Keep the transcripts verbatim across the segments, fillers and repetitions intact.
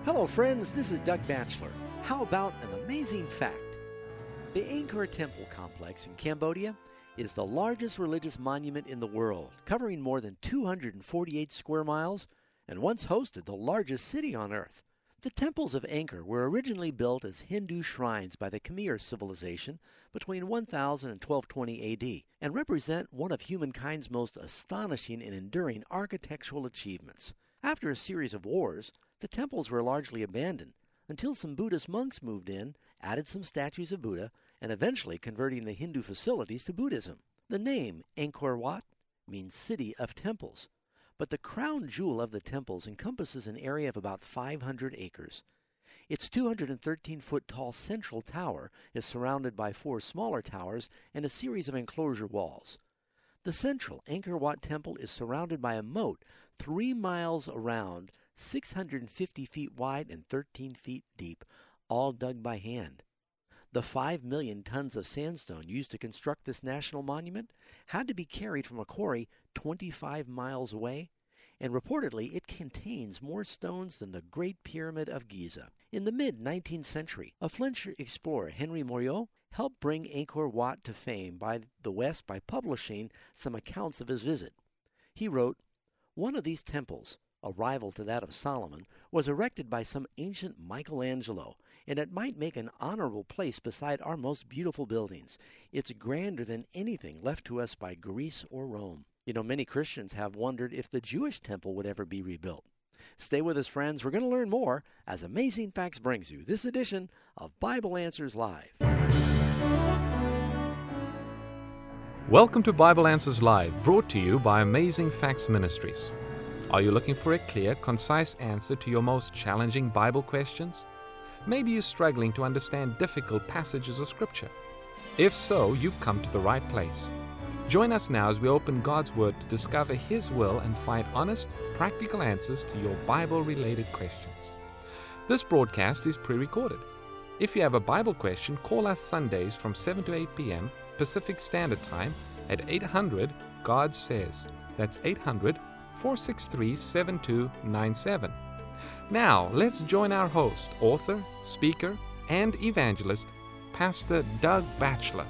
Hello friends, this is Doug Batchelor. How about an amazing fact? The Angkor Temple complex in Cambodia is the largest religious monument in the world, covering more than two hundred forty-eight square miles and once hosted the largest city on earth. The temples of Angkor were originally built as Hindu shrines by the Khmer civilization between one thousand and twelve twenty A D and represent one of humankind's most astonishing and enduring architectural achievements. After a series of wars, the temples were largely abandoned until some Buddhist monks moved in, added some statues of Buddha, and eventually converting the Hindu facilities to Buddhism. The name Angkor Wat means City of Temples, but the crown jewel of the temples encompasses an area of about five hundred acres. Its two hundred thirteen foot tall central tower is surrounded by four smaller towers and a series of enclosure walls. The central Angkor Wat temple is surrounded by a moat three miles around, six hundred fifty feet wide and thirteen feet deep, all dug by hand. The five million tons of sandstone used to construct this national monument had to be carried from a quarry twenty-five miles away, and reportedly it contains more stones than the Great Pyramid of Giza. In the mid-nineteenth century, a Flemish explorer, Henry Mouriot, helped bring Angkor Wat to fame by the West by publishing some accounts of his visit. He wrote, "One of these temples, a rival to that of Solomon, was erected by some ancient Michelangelo, and it might make an honorable place beside our most beautiful buildings. It's grander than anything left to us by Greece or Rome." You know, many Christians have wondered if the Jewish temple would ever be rebuilt. Stay with us, friends. We're going to learn more as Amazing Facts brings you this edition of Bible Answers Live. Welcome to Bible Answers Live, brought to you by Amazing Facts Ministries. Are you looking for a clear, concise answer to your most challenging Bible questions? Maybe you're struggling to understand difficult passages of Scripture. If so, you've come to the right place. Join us now as we open God's Word to discover His will and find honest, practical answers to your Bible-related questions. This broadcast is pre-recorded. If you have a Bible question, call us Sundays from seven to eight p.m. Pacific Standard Time at eight hundred God Says. That's eight hundred, four six three, seven two nine seven. Now, let's join our host, author, speaker, and evangelist, Pastor Doug Batchelor.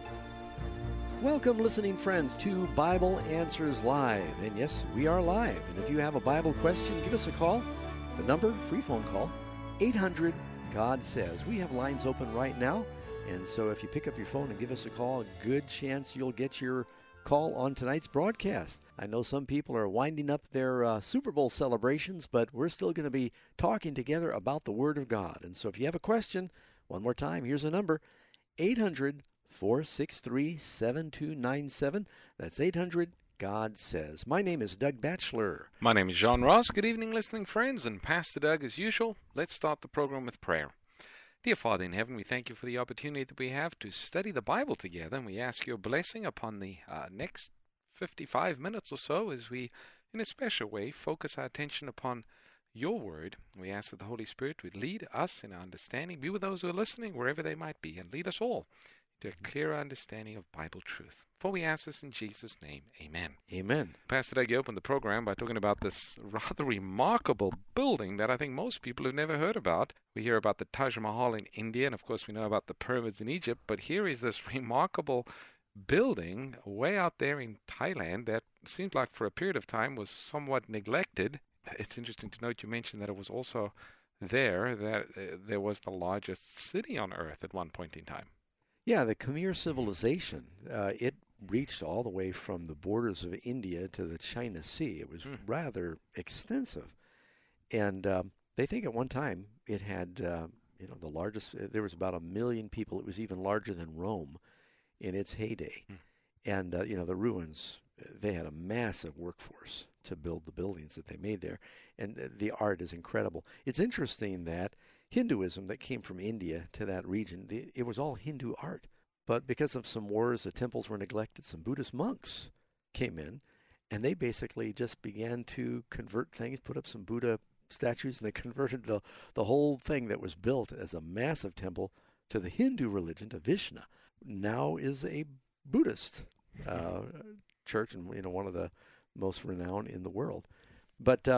Welcome, listening friends, to Bible Answers Live. And yes, we are live. And if you have a Bible question, give us a call. The number, free phone call, eight hundred God Says. We have lines open right now. And so if you pick up your phone and give us a call, a good chance you'll get your call on tonight's broadcast. I know some people are winding up their uh, Super Bowl celebrations, but we're still going to be talking together about the Word of God. And so if you have a question, one more time, here's a number, eight hundred, four six three, seven two nine seven. That's eight hundred God Says. My name is Doug Batchelor. My name is John Ross. Good evening, listening friends. And Pastor Doug, as usual, let's start the program with prayer. Dear Father in heaven, we thank you for the opportunity that we have to study the Bible together, and we ask your blessing upon the uh, next fifty-five minutes or so as we, in a special way, focus our attention upon your word. We ask that the Holy Spirit would lead us in our understanding, be with those who are listening, wherever they might be, and lead us all to a clearer understanding of Bible truth. For we ask this in Jesus' name, amen. Amen. Pastor Doug, you opened the program by talking about this rather remarkable building that I think most people have never heard about. We hear about the Taj Mahal in India, and of course we know about the pyramids in Egypt, but here is this remarkable building way out there in Thailand that seems like for a period of time was somewhat neglected. It's interesting to note you mentioned that it was also there, that uh, there was the largest city on earth at one point in time. Yeah, the Khmer civilization, uh, it reached all the way from the borders of India to the China Sea. It was mm. rather extensive. And um, they think at one time it had, uh, you know, the largest, there was about a million people. It was even larger than Rome in its heyday. Mm. And, uh, you know, the ruins, they had a massive workforce to build the buildings that they made there. And the art is incredible. It's interesting that Hinduism that came from India to that region, the, it was all Hindu art. But because of some wars, the temples were neglected. Some Buddhist monks came in, and they basically just began to convert things, put up some Buddha statues, and they converted the, the whole thing that was built as a massive temple to the Hindu religion, to Vishnu. Now is a Buddhist uh, church, and you know, one of the most renowned in the world. But um,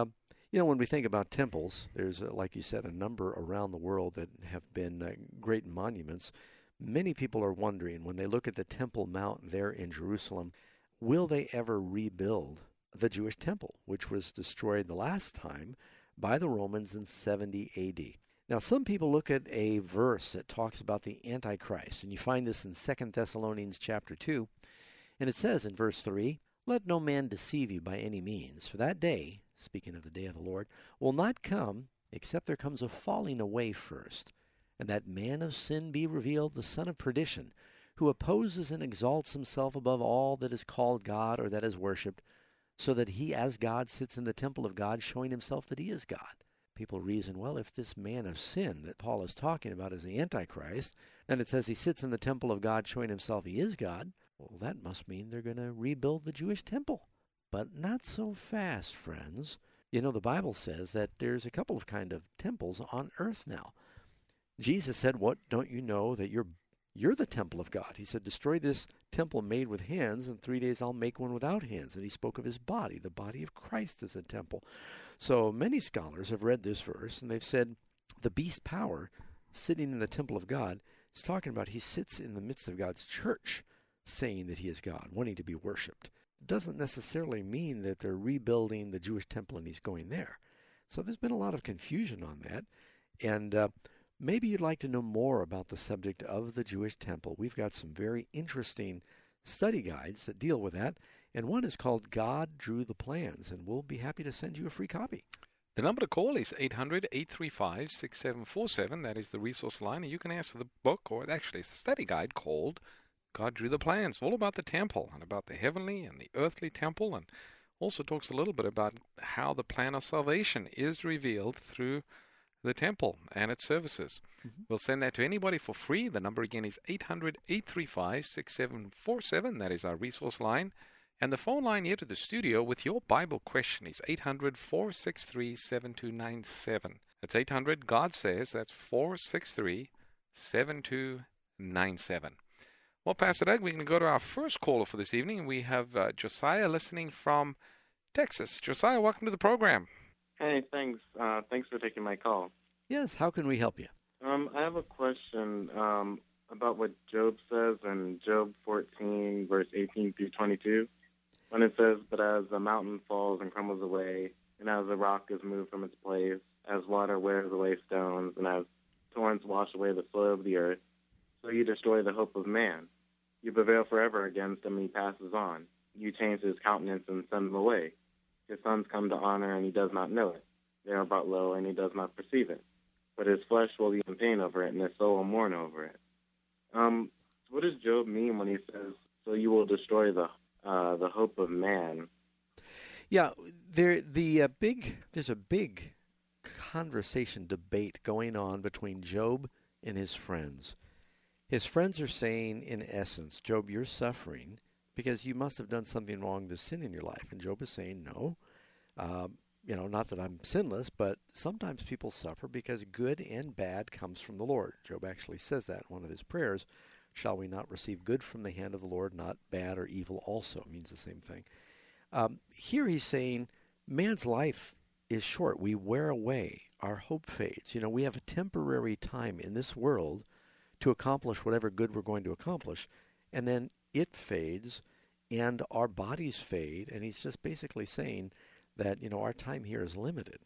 You know, when we think about temples, there's, uh, like you said, a number around the world that have been uh, great monuments. Many people are wondering, when they look at the Temple Mount there in Jerusalem, will they ever rebuild the Jewish temple, which was destroyed the last time by the Romans in seventy A D? Now, some people look at a verse that talks about the Antichrist, and you find this in Second Thessalonians chapter two, and it says in verse three, "Let no man deceive you by any means, for that day," speaking of the day of the Lord, "will not come except there comes a falling away first, and that man of sin be revealed, the son of perdition, who opposes and exalts himself above all that is called God or that is worshipped, so that he as God sits in the temple of God, showing himself that he is God." People reason, well, if this man of sin that Paul is talking about is the Antichrist, then it says he sits in the temple of God showing himself he is God. Well, that must mean they're going to rebuild the Jewish temple. But not so fast, friends. You know, the Bible says that there's a couple of kind of temples on earth now. Jesus said, "What, don't you know that you're you're the temple of God?" He said, "Destroy this temple made with hands, and three days I'll make one without hands." And he spoke of his body. The body of Christ is a temple. So many scholars have read this verse, and they've said the beast power sitting in the temple of God is talking about he sits in the midst of God's church, saying that he is God, wanting to be worshipped. Doesn't necessarily mean that they're rebuilding the Jewish temple and he's going there. So there's been a lot of confusion on that. And uh, maybe you'd like to know more about the subject of the Jewish temple. We've got some very interesting study guides that deal with that. And one is called God Drew the Plans, and we'll be happy to send you a free copy. The number to call is eight hundred, eight three five, six seven four seven. That is the resource line. And you can ask for the book, or actually it's a study guide called God Drew the Plans, all about the temple and about the heavenly and the earthly temple, and also talks a little bit about how the plan of salvation is revealed through the temple and its services. Mm-hmm. We'll send that to anybody for free. The number again is eight hundred, eight three five, six seven four seven. That is our resource line. And the phone line here to the studio with your Bible question is eight hundred, four six three, seven two nine seven. That's eight hundred, God says, that's four six three, seven two nine seven. Well, Pastor Doug, we're going to go to our first caller for this evening. We have uh, Josiah listening from Texas. Josiah, welcome to the program. Hey, thanks. Uh, thanks for taking my call. Yes, how can we help you? Um, I have a question um, about what Job says in Job fourteen, verse eighteen through twenty-two, when it says, "But as a mountain falls and crumbles away, and as a rock is moved from its place, as water wears away stones, and as torrents wash away the soil of the earth, so you destroy the hope of man. You prevail forever against him, and he passes on. You change his countenance and send him away. His sons come to honor, and he does not know it. They are brought low, and he does not perceive it. But his flesh will be in pain over it, and his soul will mourn over it." Um, so what does Job mean when he says, "So you will destroy the uh, the hope of man"? Yeah, there the uh, big there's a big conversation debate going on between Job and his friends. His friends are saying, in essence, "Job, you're suffering because you must have done something wrong to sin in your life." And Job is saying, "No, um, you know, not that I'm sinless, but sometimes people suffer because good and bad comes from the Lord." Job actually says that in one of his prayers. "Shall we not receive good from the hand of the Lord, not bad or evil also?" It means the same thing. Um, here he's saying man's life is short. We wear away. Our hope fades. You know, we have a temporary time in this world to accomplish whatever good we're going to accomplish, and then it fades and our bodies fade, and he's just basically saying that, you know, our time here is limited.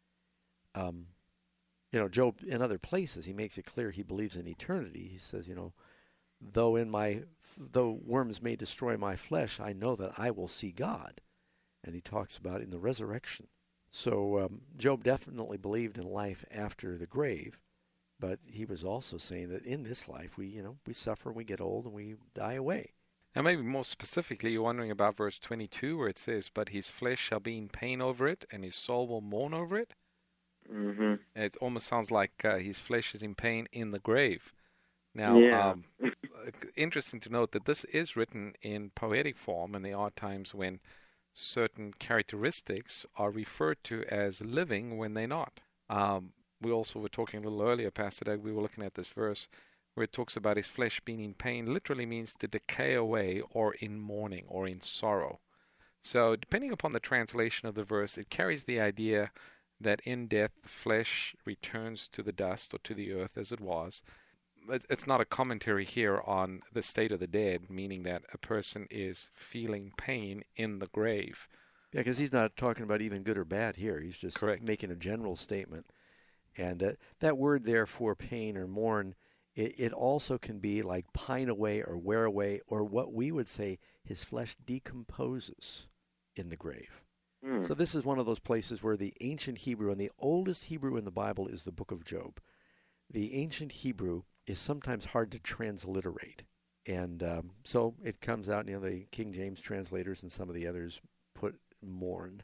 Um, you know, Job, in other places, he makes it clear he believes in eternity. He says, you know, though in my, though worms may destroy my flesh, I know that I will see God. And he talks about in the resurrection. So um, Job definitely believed in life after the grave, but he was also saying that in this life, we, you know, we suffer, we get old, and we die away. Now, maybe more specifically, you're wondering about verse twenty-two, where it says, "But his flesh shall be in pain over it, and his soul will mourn over it." Mm-hmm. It almost sounds like uh, his flesh is in pain in the grave. Now, Yeah. um, interesting to note that this is written in poetic form, and there are times when certain characteristics are referred to as living when they're not. Um, we also were talking a little earlier, Pastor Doug, we were looking at this verse where it talks about his flesh being in pain, literally means to decay away or in mourning or in sorrow. So depending upon the translation of the verse, it carries the idea that in death the flesh returns to the dust or to the earth as it was. It's not a commentary here on the state of the dead, meaning that a person is feeling pain in the grave. Yeah, because he's not talking about even good or bad here. He's just Correct. making a general statement. And uh, that word there for pain or mourn, it, it also can be like pine away or wear away, or what we would say, his flesh decomposes in the grave. Mm. So this is one of those places where the ancient Hebrew, and the oldest Hebrew in the Bible is the book of Job. The ancient Hebrew is sometimes hard to transliterate. And um, so it comes out, you know, the King James translators and some of the others put mourn.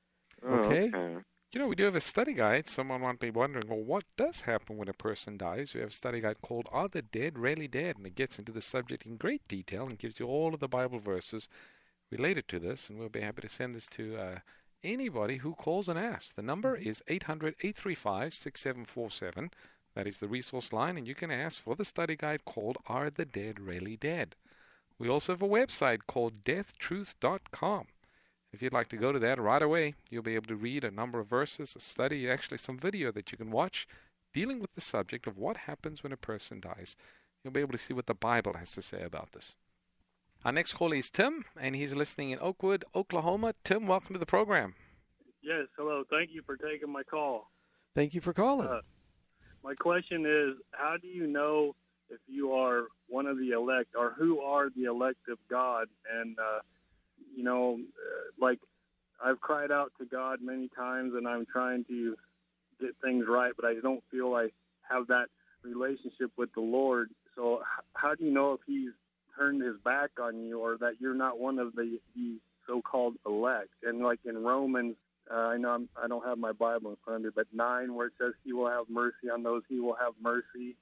Okay? Oh, okay. You know, we do have a study guide. Someone might be wondering, well, what does happen when a person dies? We have a study guide called Are the Dead Really Dead? And it gets into the subject in great detail and gives you all of the Bible verses related to this. And we'll be happy to send this to uh, anybody who calls and asks. The number is eight hundred, eight three five, six seven four seven. That is the resource line, and you can ask for the study guide called Are the Dead Really Dead? We also have a website called death truth dot com. If you'd like to go to that right away, you'll be able to read a number of verses, a study, actually some video that you can watch dealing with the subject of what happens when a person dies. You'll be able to see what the Bible has to say about this. Our next caller is Tim, and he's listening in Oakwood, Oklahoma. Tim, welcome to the program. Yes, hello. Thank you for taking my call. Thank you for calling. Uh, my question is, how do you know if you are one of the elect, or who are the elect of God? And, uh, you know, uh, like I've cried out to God many times, and I'm trying to get things right, but I don't feel I have that relationship with the Lord. So h- how do you know if he's turned his back on you, or that you're not one of the, the so-called elect? And like in Romans, uh, I know I'm, I don't have my Bible in front of me, but nine, where it says he will have mercy on those he will have mercy.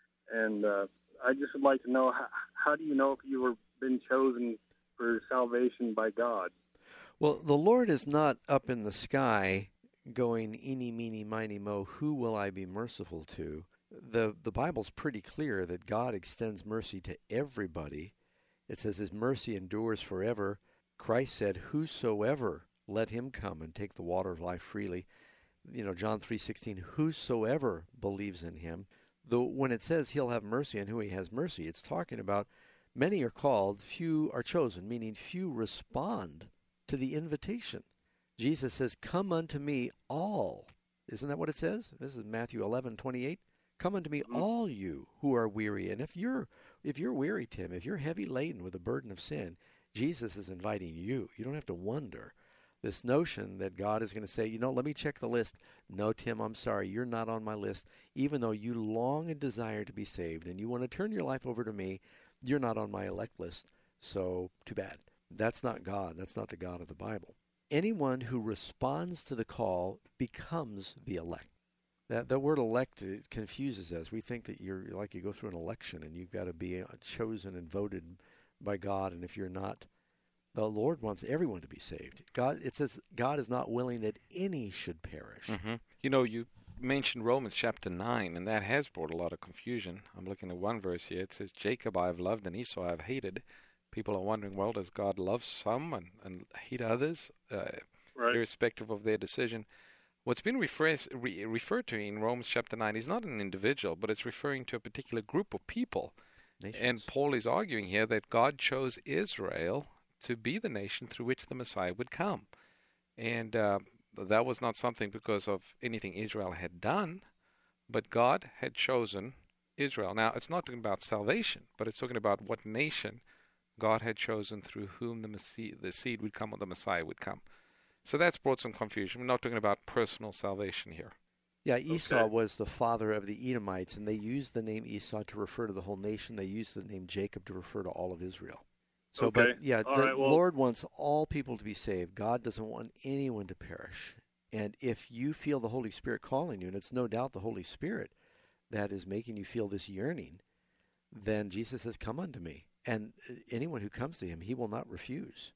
And uh, I just would like to know, how, how do you know if you were been chosen for salvation by God? Well, the Lord is not up in the sky going, eeny, meeny, miny, mo, who will I be merciful to? The the Bible's pretty clear that God extends mercy to everybody. It says his mercy endures forever. Christ said, whosoever, let him come and take the water of life freely. You know, John three sixteen, whosoever believes in him. Though when it says he'll have mercy on who he has mercy, it's talking about many are called, few are chosen, meaning few respond to the invitation. Jesus says, come unto me all. Isn't that what it says? This is Matthew eleven twenty-eight. Come unto me all you who are weary. And if you're if you're weary, Tim, if you're heavy laden with the burden of sin, Jesus is inviting you. You don't have to wonder. This notion that God is going to say, you know, let me check the list. No, Tim, I'm sorry, you're not on my list. Even though you long and desire to be saved and you want to turn your life over to me, you're not on my elect list. So, too bad. That's not God. That's not the God of the Bible. Anyone who responds to the call becomes the elect. That the word elect, it confuses us. We think that you're like you go through an election and you've got to be chosen and voted by God. And if you're not, the Lord wants everyone to be saved. God, it says God is not willing that any should perish. Mm-hmm. You know, you mentioned Romans chapter nine, and that has brought a lot of confusion. I'm looking at one verse here. It says, Jacob I have loved and Esau I have hated. People are wondering, well, does God love some and, and hate others, uh, right. irrespective of their decision? What's been refers- re- referred to in Romans chapter nine is not an individual, but it's referring to a particular group of people. Nations. And Paul is arguing here that God chose Israel to be the nation through which the Messiah would come. And uh, that was not something because of anything Israel had done, but God had chosen Israel. Now, it's not talking about salvation, but it's talking about what nation God had chosen through whom the, Messiah, the seed would come or the Messiah would come. So that's brought some confusion. We're not talking about personal salvation here. Yeah, Esau Okay. was the father of the Edomites, and they used the name Esau to refer to the whole nation. They used the name Jacob to refer to all of Israel. So, Okay. but yeah, All the right, well- Lord wants all people to be saved. God doesn't want anyone to perish. And if you feel the Holy Spirit calling you, and it's no doubt the Holy Spirit that is making you feel this yearning, then Jesus says, come unto me. And anyone who comes to him, he will not refuse.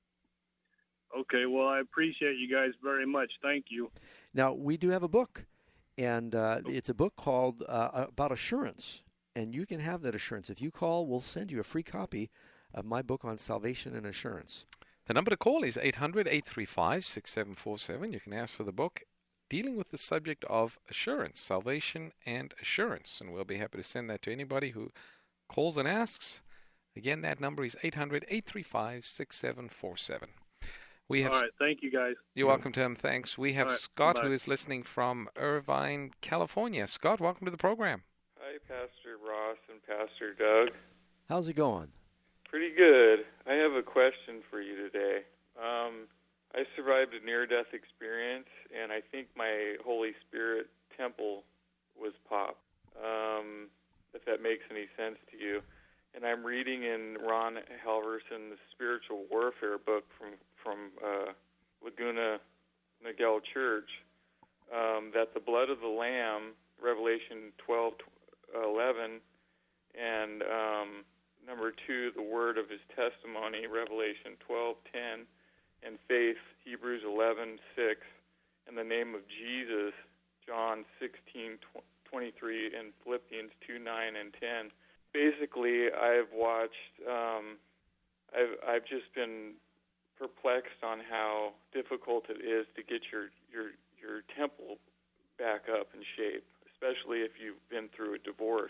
Okay, well, I appreciate you guys very much. Thank you. Now, we do have a book, and uh, it's a book called uh, about assurance, and you can have that assurance. If you call, we'll send you a free copy of my book on salvation and assurance. The number to call is eight hundred, eight three five, six seven four seven. You can ask for the book. dealing with the subject of assurance, salvation and assurance. And we'll be happy to send that to anybody who calls and asks. Again, that number is eight hundred, eight three five, six seven four seven. We have All right. Thank you, guys. You're welcome, Tim. Thanks. We have All right, Scott, bye. who is listening from Irvine, California. Scott, welcome to the program. Hi, Pastor Ross and Pastor Doug. How's it going? Pretty good. I have a question for you today. Um, I survived a near-death experience, and I think my Holy Spirit temple was popped, um, if that makes any sense to you. And I'm reading in Ron Halverson's Spiritual Warfare book from from uh, Laguna Niguel Church, um, that the blood of the Lamb, Revelation twelve eleven, and um, number two, the word of his testimony, Revelation twelve ten, and faith, Hebrews eleven six, and the name of Jesus, John sixteen twenty-three, and Philippians two nine and ten. Basically, I've watched, um, I've I've just been perplexed on how difficult it is to get your, your your temple back up in shape, especially if you've been through a divorce.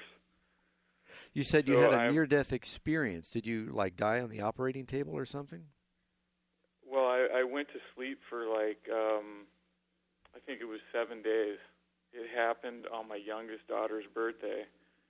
You said you So had a I'm- near-death experience. Did you, like, die on the operating table or something? Well, I, I went to sleep for like, um, I think it was seven days. It happened on my youngest daughter's birthday.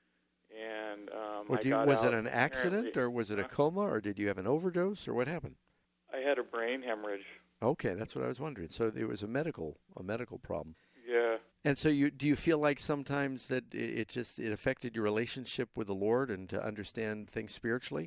And um, Or I do you, got was out it an accident, apparently- or was it a Huh? coma, or did you have an overdose, or what happened? I had a brain hemorrhage. Okay, that's what I was wondering. So it was a medical a medical problem. Yeah. And so you do you feel like sometimes that it, it just it affected your relationship with the Lord and to understand things spiritually?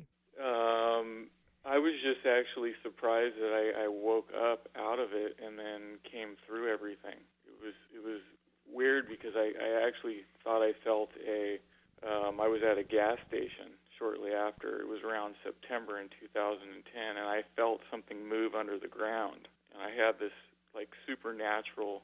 Um, I was just actually surprised that I, I woke up out of it and then came through everything. It was it was weird because I, I actually thought I felt a. Um, I was at a gas station shortly after. It was around September in two thousand ten, and I felt something move under the ground. And I had this like supernatural,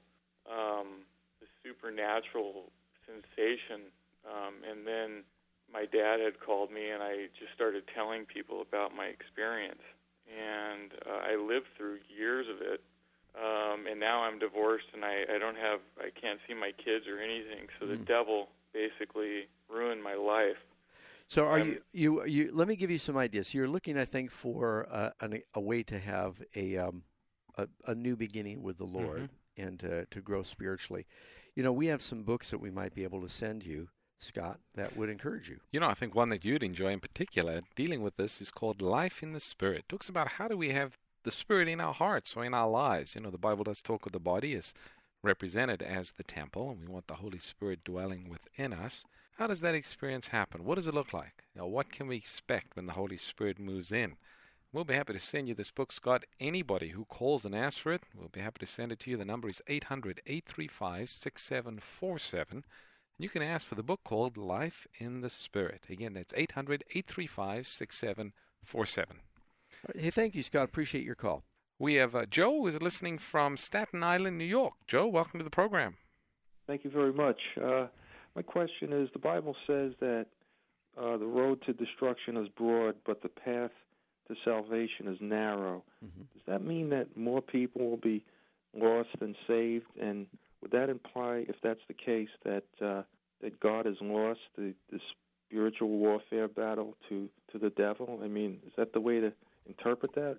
um, this supernatural sensation. Um, and then my dad had called me, and I just started telling people about my experience. And uh, I lived through years of it. Um, and now I'm divorced, and I, I don't have, I can't see my kids or anything. So the Mm. devil basically ruined my life. So are Um, you, you you let me give you some ideas. So you're looking, I think, for uh, an, a way to have a, um, a a new beginning with the Lord and to, to grow spiritually. You know, we have some books that we might be able to send you, Scott, that would encourage you. You know, I think one that you'd enjoy in particular, dealing with this, is called Life in the Spirit. It talks about how do we have the Spirit in our hearts or in our lives. You know, the Bible does talk of the body as represented as the temple, and we want the Holy Spirit dwelling within us. How does that experience happen? What does it look like? You know, what can we expect when the Holy Spirit moves in? We'll be happy to send you this book, Scott. Anybody who calls and asks for it, we'll be happy to send it to you. The number is eight hundred, eight three five, six seven four seven. You can ask for the book called Life in the Spirit. Again, that's eight hundred, eight three five, six seven four seven. Hey, thank you, Scott. Appreciate your call. We have uh, Joe, who is listening from Staten Island, New York. Joe, welcome to the program. Thank you very much. Uh, my question is, the Bible says that uh, the road to destruction is broad, but the path to salvation is narrow. Mm-hmm. Does that mean that more people will be lost than saved? And would that imply, if that's the case, that uh, that God has lost the, the spiritual warfare battle to, to the devil? I mean, is that the way to interpret that?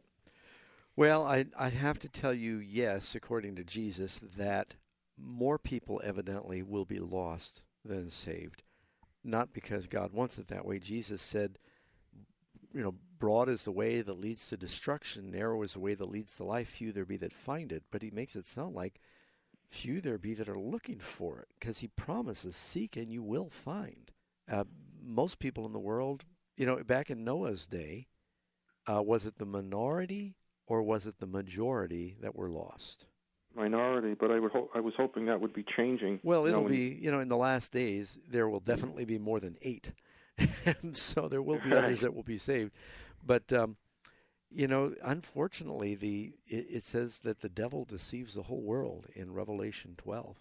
Well, I I have to tell you, yes, according to Jesus, that more people evidently will be lost than saved. Not because God wants it that way. Jesus said, you know, broad is the way that leads to destruction, narrow is the way that leads to life, few there be that find it. But he makes it sound like few there be that are looking for it, because he promises, seek and you will find. Uh, most people in the world, you know, back in Noah's day, uh, was it the minority or was it the majority that were lost? Minority, but I would ho- I was hoping that would be changing. Well, you it'll know, when- be, you know, in the last days, there will definitely be more than eight. So there will be Right. others that will be saved. But, um, you know, unfortunately, the it, it says that the devil deceives the whole world in Revelation twelve.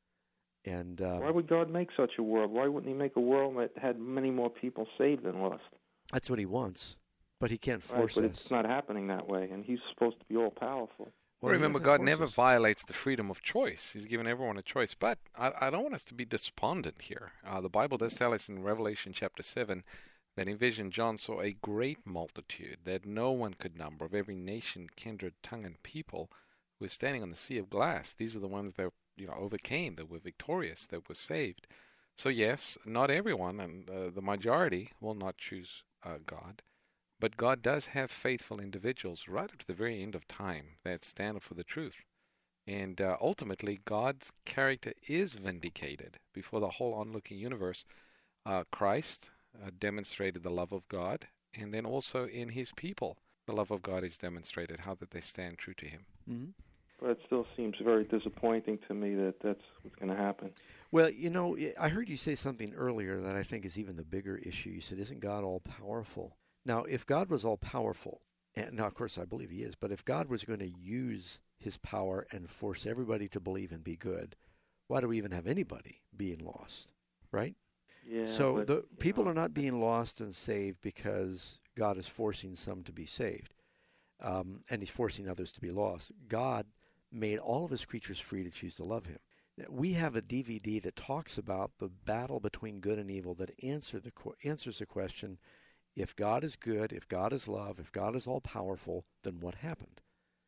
And um, Why would God make such a world? Why wouldn't he make a world that had many more people saved than lost? that's what he wants. But he can't Right, force but us. it's not happening that way, and he's supposed to be all-powerful. Well, he Remember, doesn't God force never us. violates the freedom of choice. He's given everyone a choice. But I, I don't want us to be despondent here. Uh, the Bible does tell us in Revelation chapter seven that in vision John saw a great multitude that no one could number, of every nation, kindred, tongue, and people, who were standing on the sea of glass. These are the ones that you know overcame, that were victorious, that were saved. So yes, not everyone, and uh, the majority will not choose uh, God. But God does have faithful individuals right up to the very end of time that stand up for the truth. And uh, ultimately, God's character is vindicated before the whole onlooking universe. Uh, Christ uh, demonstrated the love of God, and then also in his people, the love of God is demonstrated, how that they stand true to him. Mm-hmm. But it still seems very disappointing to me that that's what's going to happen. Well, you know, I heard you say something earlier that I think is even the bigger issue. You said, isn't God all-powerful? Now, if God was all-powerful, and now, of course, I believe he is, but if God was going to use his power and force everybody to believe and be good, why do we even have anybody being lost, right? Yeah. So but, the people know. are not being lost and saved because God is forcing some to be saved, um, and he's forcing others to be lost. God made all of his creatures free to choose to love him. We have a D V D that talks about the battle between good and evil that answer the answers the question, if God is good, if God is love, if God is all-powerful, then what happened?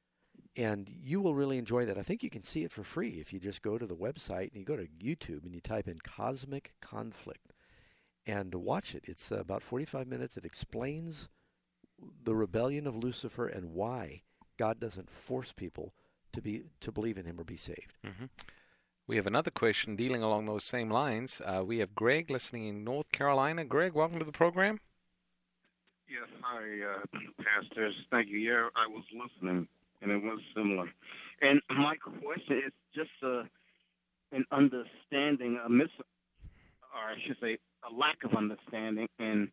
And you will really enjoy that. I think you can see it for free if you just go to the website and you go to YouTube and you type in Cosmic Conflict and watch it. It's about forty-five minutes. It explains the rebellion of Lucifer and why God doesn't force people to be to believe in him or be saved. Mm-hmm. We have another question dealing along those same lines. Uh, we have Greg listening in North Carolina. Greg, welcome to the program. Yes, hi, uh, pastors. Thank you. Yeah, I was listening, and it was similar. And my question is just uh, an understanding, a mis, or I should say, a lack of understanding, and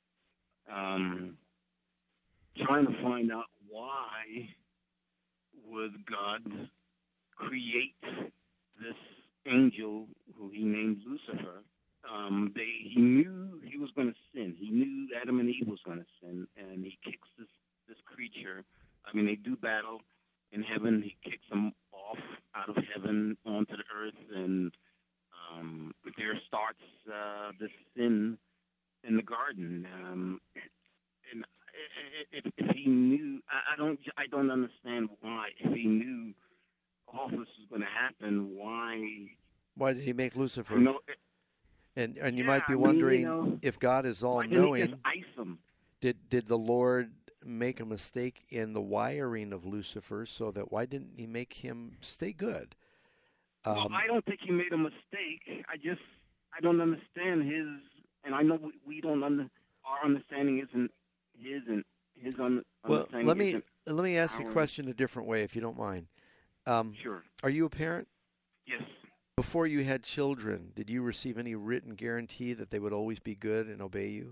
um, trying to find out why would God create this angel who he named Lucifer. Um, they, he knew he was going to sin. He knew Adam and Eve was going to sin, and he kicks this, this creature. I mean, they do battle in heaven. He kicks them off out of heaven onto the earth, and um, there starts uh, the sin in the garden. Um, and if, if he knew, I, I don't, I don't understand why. If he knew all this was going to happen, why? Why did he make Lucifer? You know, And and you yeah, might be I mean, wondering, you know, if God is why didn't he all-knowing, just ice him? did did the Lord make a mistake in the wiring of Lucifer so that why didn't he make him stay good? Um, Well, I don't think he made a mistake. I just, I don't understand his, and I know we, we don't under, our understanding isn't his, and his un, well, understanding let me isn't let me ask the ours. question a different way, if you don't mind. Um, Sure. are you a parent? Yes. Before you had children, did you receive any written guarantee that they would always be good and obey you?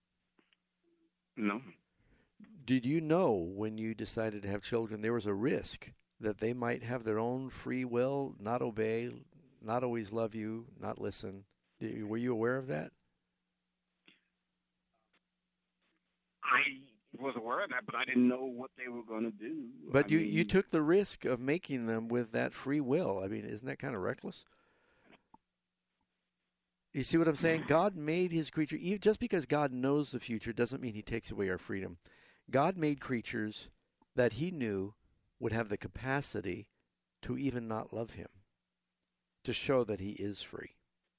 No. Did you know when you decided to have children there was a risk that they might have their own free will, not obey, not always love you, not listen? Did you, were you aware of that? I was aware of that, but I didn't know what they were going to do. But I you, mean, you took the risk of making them with that free will. I mean, isn't that kind of reckless? You see what I'm saying? God made his creature. Even, just because God knows the future doesn't mean he takes away our freedom. God made creatures that he knew would have the capacity to even not love him, to show that he is free.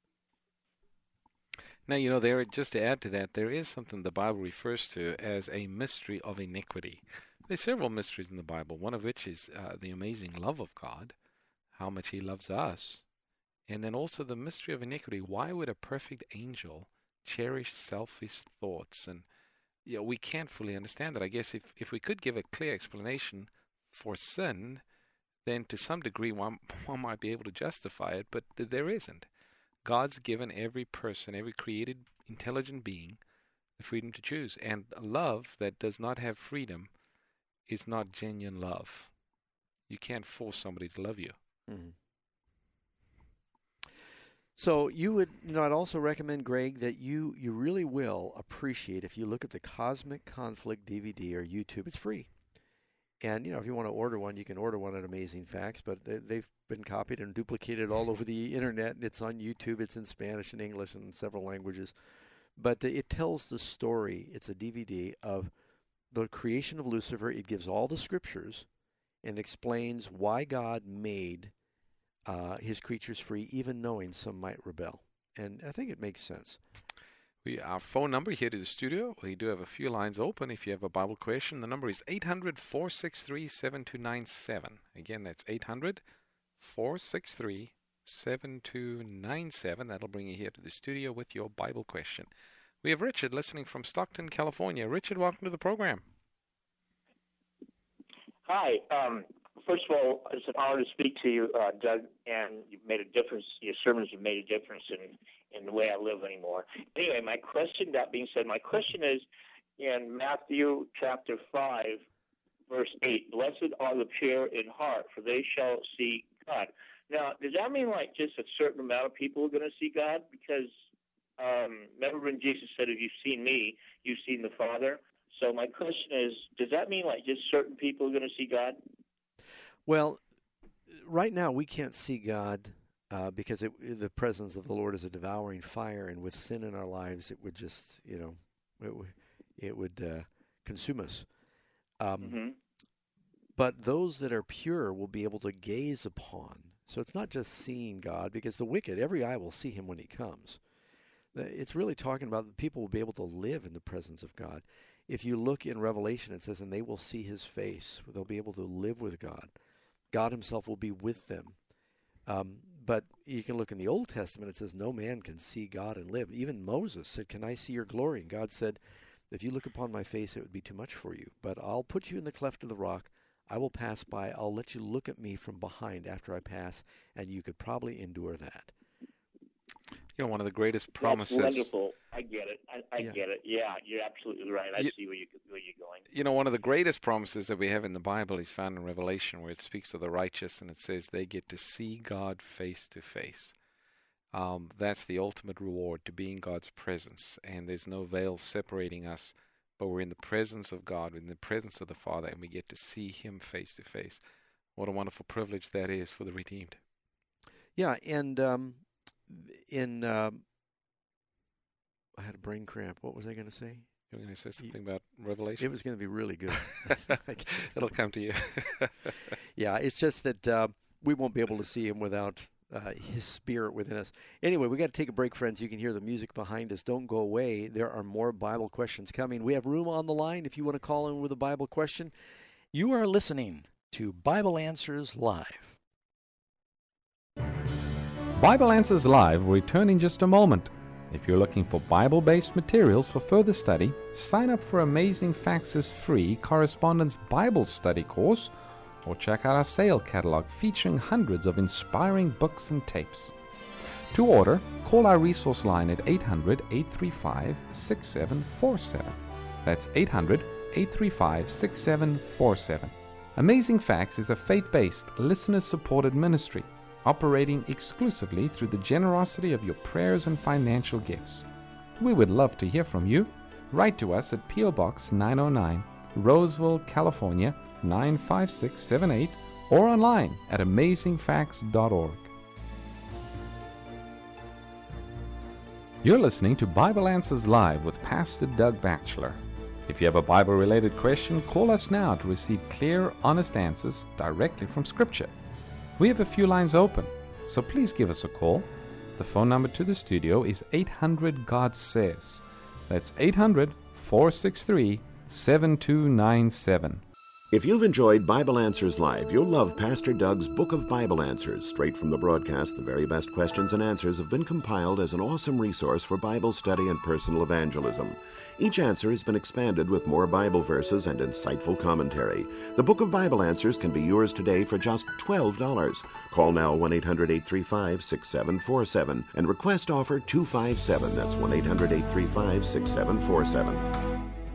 Now, you know, there, just to add to that, there is something the Bible refers to as a mystery of iniquity. There's several mysteries in the Bible, one of which is uh, the amazing love of God, how much he loves us. And then also the mystery of iniquity. Why would a perfect angel cherish selfish thoughts? And you know, we can't fully understand that. I guess if, if we could give a clear explanation for sin, then to some degree one, one might be able to justify it, but th- there isn't. God's given every person, every created intelligent being, the freedom to choose. And love that does not have freedom is not genuine love. You can't force somebody to love you. Mm-hmm. So you would, you know, I'd also recommend, Greg, that you, you really will appreciate if you look at the Cosmic Conflict D V D or YouTube. It's free. And, you know, if you want to order one, you can order one at Amazing Facts, but they, they've been copied and duplicated all over the internet. It's on YouTube. It's in Spanish and English and several languages. But it tells the story. It's a D V D of the creation of Lucifer. It gives all the scriptures and explains why God made uh, his creatures free, even knowing some might rebel. And I think it makes sense. We, our phone number here to the studio, we do have a few lines open. If you have a Bible question, the number is eight hundred, four six three, seven two nine seven. Again, that's eight hundred, four six three, seven two nine seven. That'll bring you here to the studio with your Bible question. We have Richard listening from Stockton, California. Richard, welcome to the program. Hi. Um, first of all, it's an honor to speak to you, uh, Doug, and you've made a difference. Your sermons have made a difference in in the way I live anymore. Anyway, my question, that being said, my question is in Matthew chapter five, verse eight, blessed are the pure in heart, for they shall see God. Now, does that mean like just a certain amount of people are going to see God? Because um, remember when Jesus said, if you've seen me, you've seen the Father? So my question is, does that mean like just certain people are going to see God? Well, right now we can't see God Uh, because it, the presence of the Lord is a devouring fire, and with sin in our lives, it would just, you know, it, w- it would uh, consume us. Um, mm-hmm. But those that are pure will be able to gaze upon. So it's not just seeing God, because the wicked, every eye will see him when he comes. It's really talking about the people will be able to live in the presence of God. If you look in Revelation, it says, and they will see his face. They'll be able to live with God. God himself will be with them. Um, but you can look in the Old Testament, it says no man can see God and live. Even Moses said, can I see your glory? And God said, if you look upon my face, it would be too much for you. But I'll put you in the cleft of the rock. I will pass by. I'll let you look at me from behind after I pass, and you could probably endure that. You know, one of the greatest promises. That's wonderful. I get it. I, I Yeah. get it. Yeah, you're absolutely right. I You- see where, you, where you're going. You know, one of the greatest promises that we have in the Bible is found in Revelation, where it speaks of the righteous, and it says they get to see God face to face. Um, that's the ultimate reward, to be in God's presence, and there's no veil separating us, but we're in the presence of God, in the presence of the Father, and we get to see him face to face. What a wonderful privilege that is for the redeemed. Yeah, and um, in um, I had a brain cramp. What was I going to say? You were going to say something about Revelation? It was going to be really good. It'll come to you. Yeah, it's just that uh, we won't be able to see him without uh, his spirit within us. Anyway, we got to take a break, friends. You can hear the music behind us. Don't go away. There are more Bible questions coming. We have room on the line if you want to call in with a Bible question. You are listening to Bible Answers Live. Bible Answers Live will return in just a moment. If you're looking for Bible-based materials for further study, sign up for Amazing Facts' free Correspondence Bible Study course, or check out our sale catalog featuring hundreds of inspiring books and tapes. To order, call our resource line at eight hundred, eight three five, six seven four seven. That's eight hundred, eight three five, six seven four seven. Amazing Facts is a faith-based, listener-supported ministry operating exclusively through the generosity of your prayers and financial gifts. We would love to hear from you. Write to us at P O Box nine oh nine, Roseville, California nine five six seven eight, or online at amazing facts dot org. You're listening to Bible Answers Live with Pastor Doug Batchelor. If you have a Bible-related question, call us now to receive clear, honest answers directly from Scripture. We have a few lines open, so please give us a call. The phone number to the studio is eight hundred God Says. That's eight hundred, four six three, seven two nine seven. If you've enjoyed Bible Answers Live, you'll love Pastor Doug's Book of Bible Answers. Straight from the broadcast, the very best questions and answers have been compiled as an awesome resource for Bible study and personal evangelism. Each answer has been expanded with more Bible verses and insightful commentary. The Book of Bible Answers can be yours today for just twelve dollars. Call now one eight hundred, eight three five, six seven four seven and request offer two five seven. That's one eight hundred, eight three five, six seven four seven.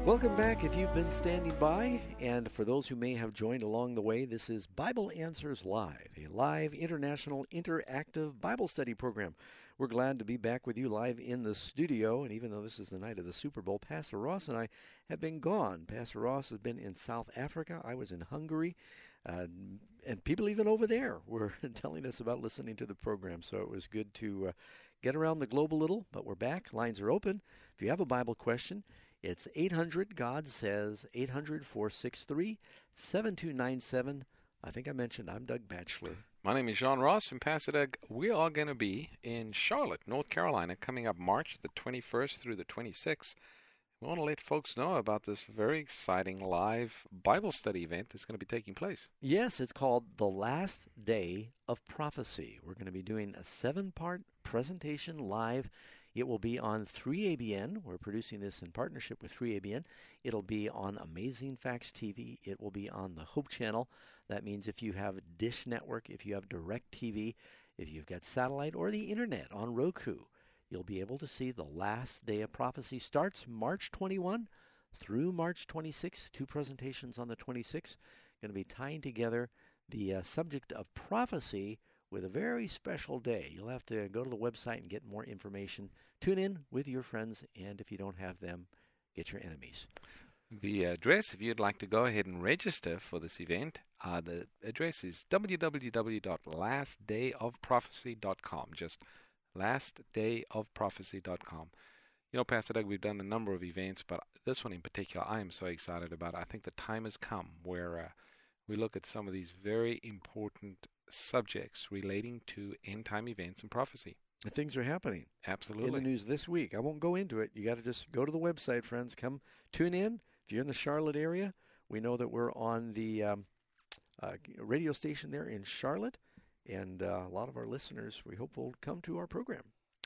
Welcome back if you've been standing by, and for those who may have joined along the way, this is Bible Answers Live, a live international interactive Bible study program. We're glad to be back with you live in the studio, and even though this is the night of the Super Bowl, Pastor Ross and I have been gone. Pastor Ross has been in South Africa. I was in Hungary, uh, and people even over there were telling us about listening to the program, so it was good to uh, get around the globe a little, but we're back. Lines are open. If you have a Bible question, it's eight hundred, God says, eight hundred, four six three, seven two nine seven. I think I mentioned I'm Doug Batchelor. My name is John Ross, and Pastor Doug, we are going to be in Charlotte, North Carolina, coming up March the twenty-first through the twenty-sixth. We want to let folks know about this very exciting live Bible study event that's going to be taking place. Yes, it's called The Last Day of Prophecy. We're going to be doing a seven-part presentation live. It will be on three A B N. We're producing this in partnership with three A B N. It'll be on Amazing Facts T V. It will be on the Hope Channel. That means if you have Dish Network, if you have DirecTV, if you've got satellite or the internet on Roku, you'll be able to see The Last Day of Prophecy. Starts March twenty-first through March twenty-sixth. Two presentations on the twenty-sixth. Going to be tying together the uh, subject of prophecy with a very special day. You'll have to go to the website and get more information. Tune in with your friends, and if you don't have them, get your enemies. The address, if you'd like to go ahead and register for this event, uh, the address is w w w dot last day of prophecy dot com. Just last day of prophecy dot com. You know, Pastor Doug, we've done a number of events, but this one in particular I am so excited about. I think the time has come where uh, we look at some of these very important subjects relating to end-time events and prophecy. Things are happening. Absolutely. In the news this week. I won't go into it. You got to just go to the website, friends. Come tune in. If you're in the Charlotte area, we know that we're on the um, uh, radio station there in Charlotte, and uh, a lot of our listeners, we hope, will come to our program.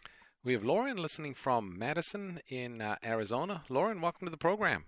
We have Lauren listening from Madison in uh, Arizona. Lauren, welcome to the program.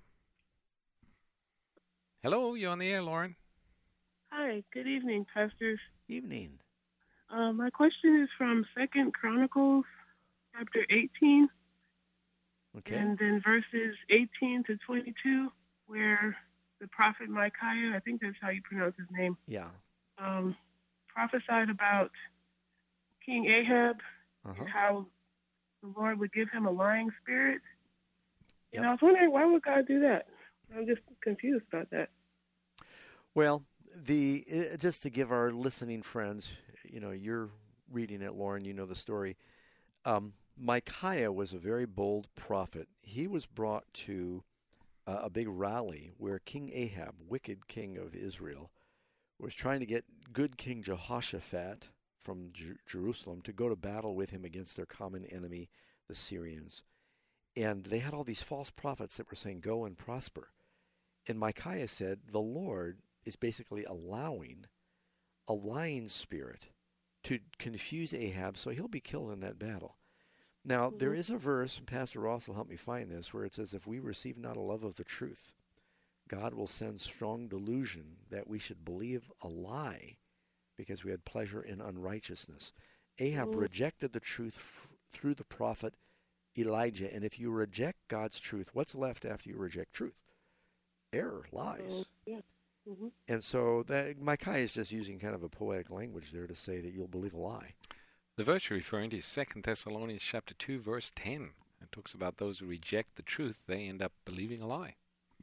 Hello, you're on the air, Lauren. Hi, good evening, pastors. Evening. Uh, my question is from Second Chronicles, chapter eighteen, okay, and then verses eighteen to twenty-two, where the prophet Micaiah, I think that's how you pronounce his name, yeah, um, prophesied about King Ahab, uh-huh. and how the Lord would give him a lying spirit. Yep. And I was wondering, why would God do that? I'm just confused about that. Well, the uh, just to give our listening friends, you know, you're reading it, Lauren, you know the story. Um, Micaiah was a very bold prophet. He was brought to uh, a big rally where King Ahab, wicked king of Israel, was trying to get good King Jehoshaphat from Jer- Jerusalem to go to battle with him against their common enemy, the Syrians. And they had all these false prophets that were saying, go and prosper. And Micaiah said, the Lord is basically allowing a lying spirit to confuse Ahab, so he'll be killed in that battle. Now, mm-hmm. there is a verse, and Pastor Ross will help me find this, where it says, if we receive not a love of the truth, God will send strong delusion that we should believe a lie because we had pleasure in unrighteousness. Ahab mm-hmm. rejected the truth f- through the prophet Elijah, and if you reject God's truth, what's left after you reject truth? Error, lies. Oh, yeah. Mm-hmm. And so that Micaiah is just using kind of a poetic language there to say that you'll believe a lie. The verse you're referring to is Second Thessalonians chapter two, verse ten. It talks about those who reject the truth, they end up believing a lie.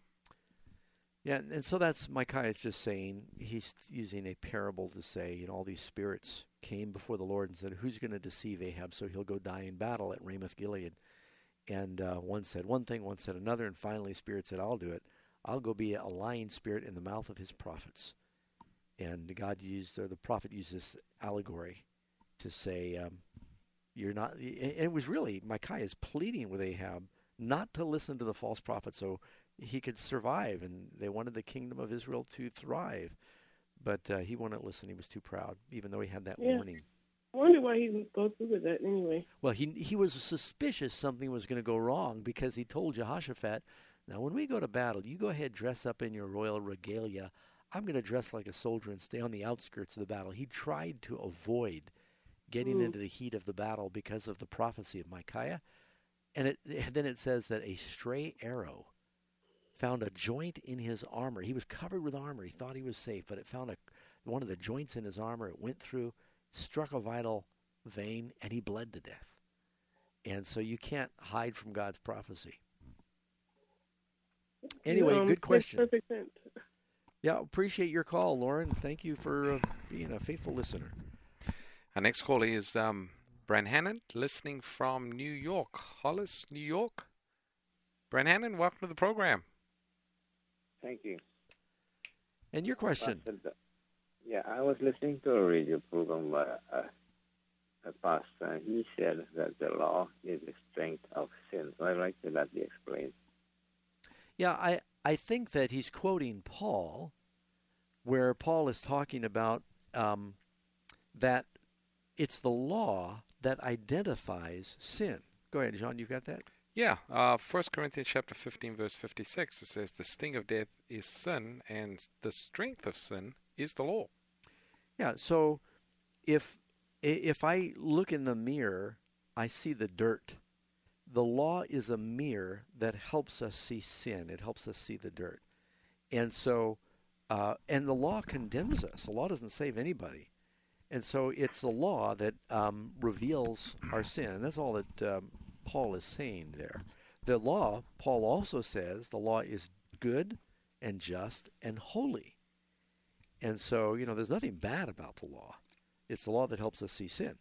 Yeah, and so that's Micaiah is just saying, he's using a parable to say, you know, all these spirits came before the Lord and said, who's going to deceive Ahab so he'll go die in battle at Ramoth Gilead? And uh, one said one thing, one said another, and finally Spirit said, I'll do it. I'll go be a lying spirit in the mouth of his prophets. And God used, or the prophet used this allegory to say, um, you're not, and it was really, Micaiah's pleading with Ahab not to listen to the false prophet so he could survive, and they wanted the kingdom of Israel to thrive. But uh, he wouldn't listen, he was too proud, even though he had that yeah. warning. I wonder why he would go through with that anyway. Well, he he was suspicious something was going to go wrong because he told Jehoshaphat, now, when we go to battle, you go ahead, dress up in your royal regalia. I'm going to dress like a soldier and stay on the outskirts of the battle. He tried to avoid getting mm. into the heat of the battle because of the prophecy of Micaiah. And, it, and then it says that a stray arrow found a joint in his armor. He was covered with armor. He thought he was safe, but it found a, one of the joints in his armor. It went through, struck a vital vein, and he bled to death. And so you can't hide from God's prophecy. Anyway, Um, good question. Makes perfect sense. Yeah, appreciate your call, Lauren. Thank you for uh, being a faithful listener. Our next caller is um, Branhannon, listening from New York. Hollis, New York. Branhannon, welcome to the program. Thank you. And your question? Pastor, yeah, I was listening to a radio program by a, a pastor, and he said that the law is the strength of sin. So I'd like to that be explained. Yeah, I, I think that he's quoting Paul, where Paul is talking about um, that it's the law that identifies sin. Go ahead, John, you got that? Yeah, uh, First Corinthians chapter fifteen, verse fifty-six, it says, the sting of death is sin, and the strength of sin is the law. Yeah, so if if I look in the mirror, I see the dirt. The law is a mirror that helps us see sin. It helps us see the dirt. And so, uh, and the law condemns us. The law doesn't save anybody. And so it's the law that um, reveals our sin. And that's all that um, Paul is saying there. The law, Paul also says, the law is good and just and holy. And so, you know, there's nothing bad about the law. It's the law that helps us see sin.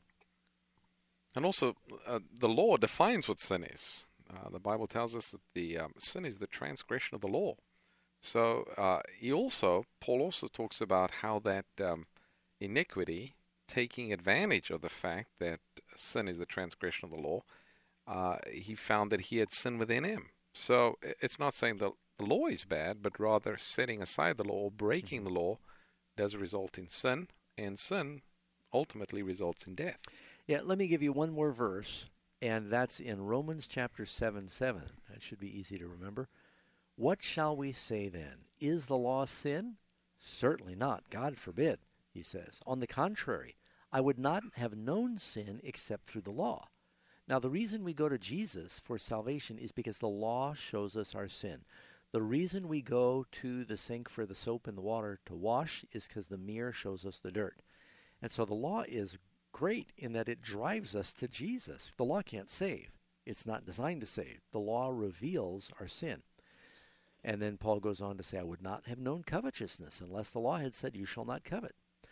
And also, uh, the law defines what sin is. Uh, the Bible tells us that the um, sin is the transgression of the law. So uh, he also, Paul also talks about how that um, iniquity, taking advantage of the fact that sin is the transgression of the law, uh, he found that he had sin within him. So it's not saying the, the law is bad, but rather setting aside the law or breaking the law does result in sin, and sin ultimately results in death. Yeah, let me give you one more verse, and that's in Romans chapter seven, seven. That should be easy to remember. What shall we say then? Is the law sin? Certainly not. God forbid, he says. On the contrary, I would not have known sin except through the law. Now, the reason we go to Jesus for salvation is because the law shows us our sin. The reason we go to the sink for the soap and the water to wash is because the mirror shows us the dirt. And so the law is great in that it drives us to Jesus. The law can't save. It's not designed to save. The law reveals our sin. And then Paul goes on to say, I would not have known covetousness unless the law had said, you shall not covet.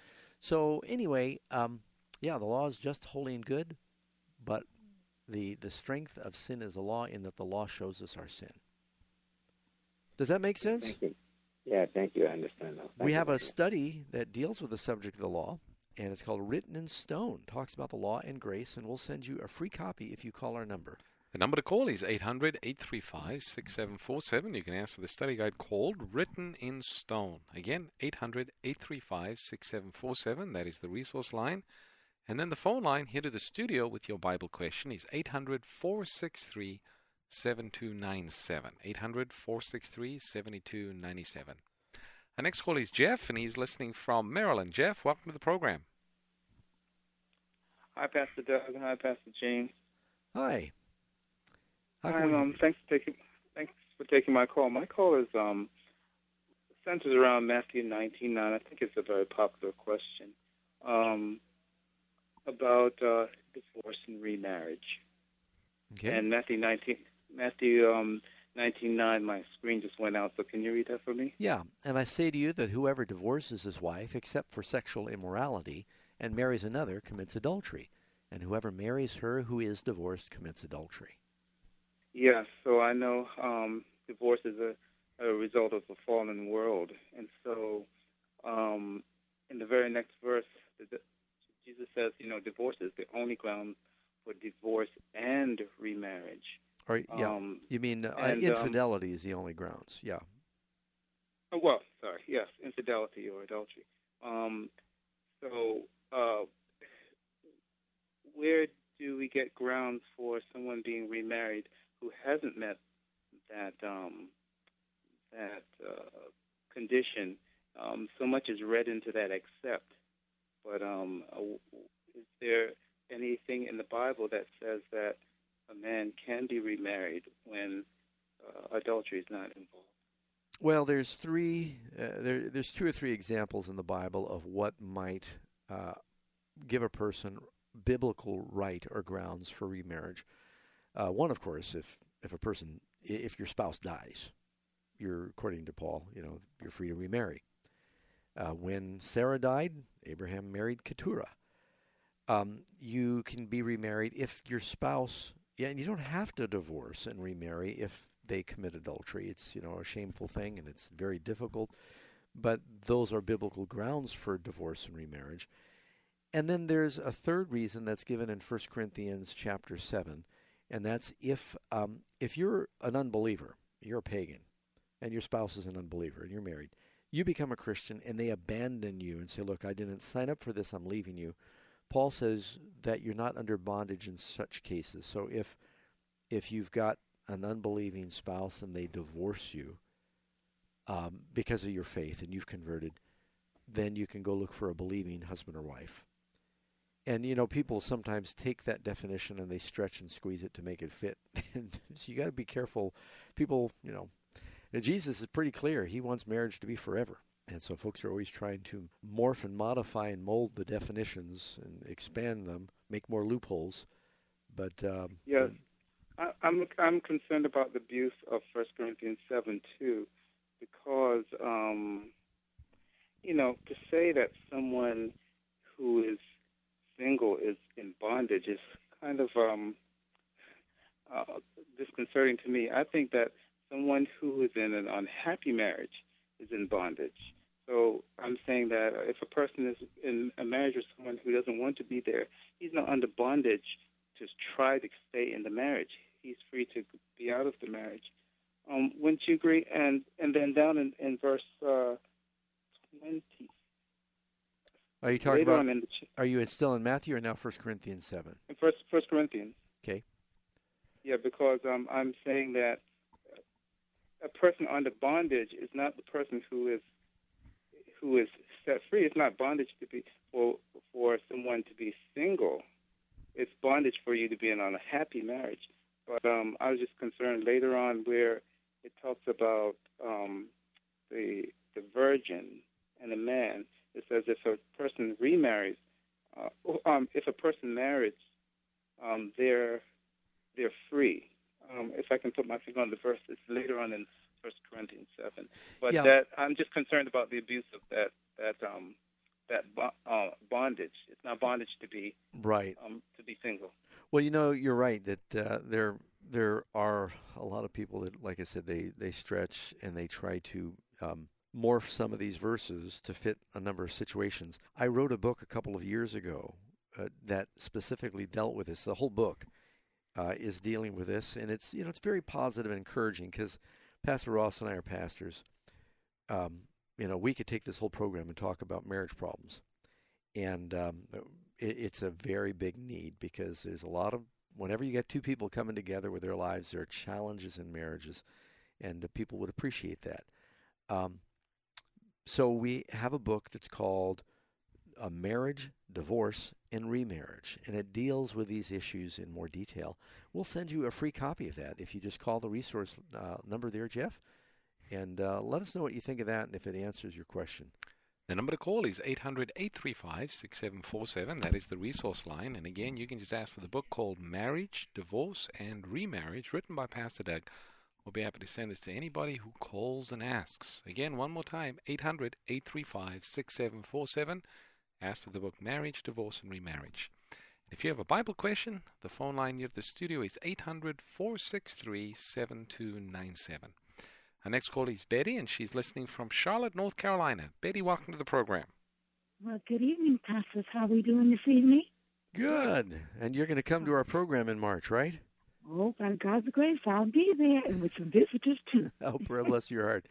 So anyway, um, yeah, the law is just holy and good, but the, the strength of sin is the law in that the law shows us our sin. Does that make sense? Thank you. Yeah, thank you. I understand now. We have a study that deals with the subject of the law, and it's called Written in Stone. Talks about the law and grace, and we'll send you a free copy if you call our number. The number to call is eight hundred, eight three five, six seven four seven. You can answer the study guide called Written in Stone. Again, eight hundred, eight three five, six seven four seven. That is the resource line. And then the phone line here to the studio with your Bible question is eight hundred, four six three, seven two nine seven. eight hundred, four six three, seven two nine seven. Our next call is Jeff, and he's listening from Maryland. Jeff, welcome to the program. Hi, Pastor Doug. Hi, Pastor James. Hi. How Hi, can we... um, thanks for taking thanks for taking my call. My call is um centers around Matthew nineteen nine. I think it's a very popular question um, about uh, divorce and remarriage. Okay. And Matthew nineteen Matthew um, nineteen nine. My screen just went out, so can you read that for me? Yeah, and I say to you that whoever divorces his wife, except for sexual immorality, and marries another, commits adultery. And whoever marries her who is divorced commits adultery. Yes, so I know um, divorce is a, a result of a fallen world. And so um, in the very next verse, the, Jesus says, you know, divorce is the only ground for divorce and remarriage. Or, yeah, Um, you mean uh, and, infidelity um, is the only grounds, yeah. Oh, well, sorry, yes, infidelity or adultery. Um, so uh, where do we get grounds for someone being remarried who hasn't met that um, that uh, condition? Um, so much is read into that except. But um, uh, is there anything in the Bible that says that a man can be remarried when uh, adultery is not involved? Well, there's three, uh, there, there's two or three examples in the Bible of what might uh, give a person biblical right or grounds for remarriage. Uh, one, of course, if if a person, if your spouse dies, you're, according to Paul, you know, you're free to remarry. Uh, when Sarah died, Abraham married Keturah. Um, you can be remarried if your spouse, yeah, and you don't have to divorce and remarry if they commit adultery. It's, you know, a shameful thing and it's very difficult, but those are biblical grounds for divorce and remarriage. And then there's a third reason that's given in First Corinthians chapter seven, and that's if um, if you're an unbeliever, you're a pagan, and your spouse is an unbeliever, and you're married, you become a Christian, and they abandon you and say, look, I didn't sign up for this, I'm leaving you. Paul says that you're not under bondage in such cases. So if if you've got an unbelieving spouse and they divorce you um, because of your faith and you've converted, then you can go look for a believing husband or wife. And, you know, people sometimes take that definition and they stretch and squeeze it to make it fit. And so you got to be careful. People, you know, and Jesus is pretty clear. He wants marriage to be forever. And so folks are always trying to morph and modify and mold the definitions and expand them, make more loopholes. But um, yes, I, I'm I'm concerned about the abuse of First Corinthians seven too, because um, you know, to say that someone who is single is in bondage is kind of um, uh, disconcerting to me. I think that someone who is in an unhappy marriage is in bondage. So I'm saying that if a person is in a marriage with someone who doesn't want to be there, he's not under bondage to try to stay in the marriage. He's free to be out of the marriage. Um, wouldn't you agree? And and then down in, in verse uh, twenty. Are you talking about, in the ch- are you still in Matthew or now First Corinthians seven? In First, First Corinthians. Okay. Yeah, because um, I'm saying that a person under bondage is not the person who is who is set free. It's not bondage to be for for someone to be single. It's bondage for you to be in an unhappy marriage. But um, I was just concerned later on where it talks about um, the the virgin and the man. It says if a person remarries, uh, um, if a person marries, um, they're they're free. Um, if I can put my finger on the verse, it's later on in First Corinthians seven. But yeah. that I'm just concerned about the abuse of that that um, that uh, bondage. It's not bondage to be right um, to be single. Well, you know, you're right that uh, there there are a lot of people that, like I said, they they stretch and they try to um, morph some of these verses to fit a number of situations. I wrote a book a couple of years ago uh, that specifically dealt with this. The whole book uh, is dealing with this, and it's you know it's very positive and encouraging because Pastor Ross and I are pastors. Um, you know, we could take this whole program and talk about marriage problems, and um, it, it's a very big need because there's a lot of whenever you get two people coming together with their lives, there are challenges in marriages, and the people would appreciate that. Um, So we have a book that's called A Marriage, Divorce, and Remarriage, and it deals with these issues in more detail. We'll send you a free copy of that if you just call the resource uh, number there, Jeff, and uh, let us know what you think of that and if it answers your question. The number to call is eight hundred, eight three five, six seven four seven. That is the resource line. And again, you can just ask for the book called Marriage, Divorce, and Remarriage, written by Pastor Doug. We'll be happy to send this to anybody who calls and asks. Again, one more time, eight hundred, eight three five, six seven four seven. Ask for the book Marriage, Divorce, and Remarriage. If you have a Bible question, the phone line near the studio is eight hundred, four six three, seven two nine seven. Our next call is Betty, and she's listening from Charlotte, North Carolina. Betty, welcome to the program. Well, good evening, pastors. How are we doing this evening? Good. And you're going to come to our program in March, right? Oh, by God's grace, I'll be there, and with some visitors, too. Oh, bless your heart.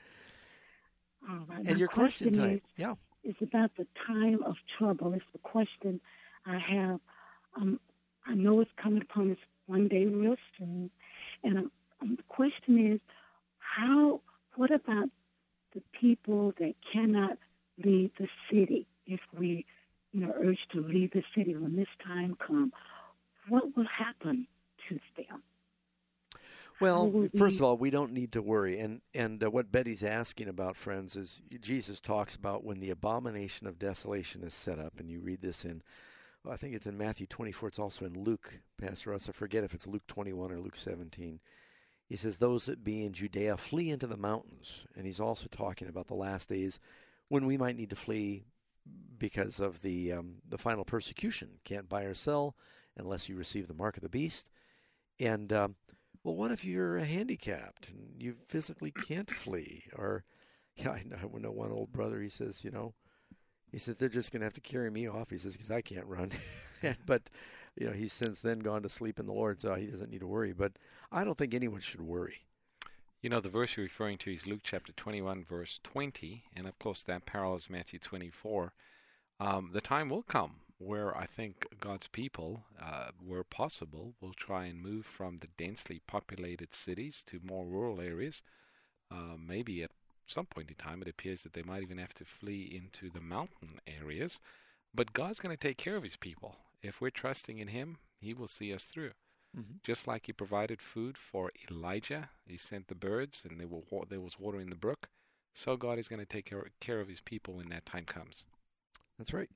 All right. And My your question tonight, is, yeah. It's about the time of trouble. It's the question I have. Um, I know it's coming upon us one day real soon, and um, um, the question is, how? What about the people that cannot leave the city? If we, you know, urge to leave the city when this time comes, what will happen to them? Well, first of all, we don't need to worry. And and uh, what Betty's asking about, friends, is Jesus talks about when the abomination of desolation is set up. And you read this in, well, I think it's in Matthew twenty-four. It's also in Luke, Pastor Russ. I forget if it's Luke twenty-one or Luke seventeen. He says, those that be in Judea, flee into the mountains. And he's also talking about the last days when we might need to flee because of the um, the final persecution. Can't buy or sell unless you receive the mark of the beast. And, um, well, what if you're handicapped and you physically can't flee? Or, yeah, I know, I know one old brother, he says, you know, he said, they're just going to have to carry me off. He says, because I can't run. But, you know, he's since then gone to sleep in the Lord, so he doesn't need to worry. But I don't think anyone should worry. You know, the verse you're referring to is Luke chapter twenty-one, verse twenty, and of course that parallels Matthew twenty-four. Um, the time will come where I think God's people, uh, where possible, will try and move from the densely populated cities to more rural areas. Uh, maybe at some point in time it appears that they might even have to flee into the mountain areas. But God's going to take care of his people. If we're trusting in him, he will see us through. Mm-hmm. Just like he provided food for Elijah, he sent the birds and they were, there was water in the brook. So God is going to take care, care of his people when that time comes. That's right.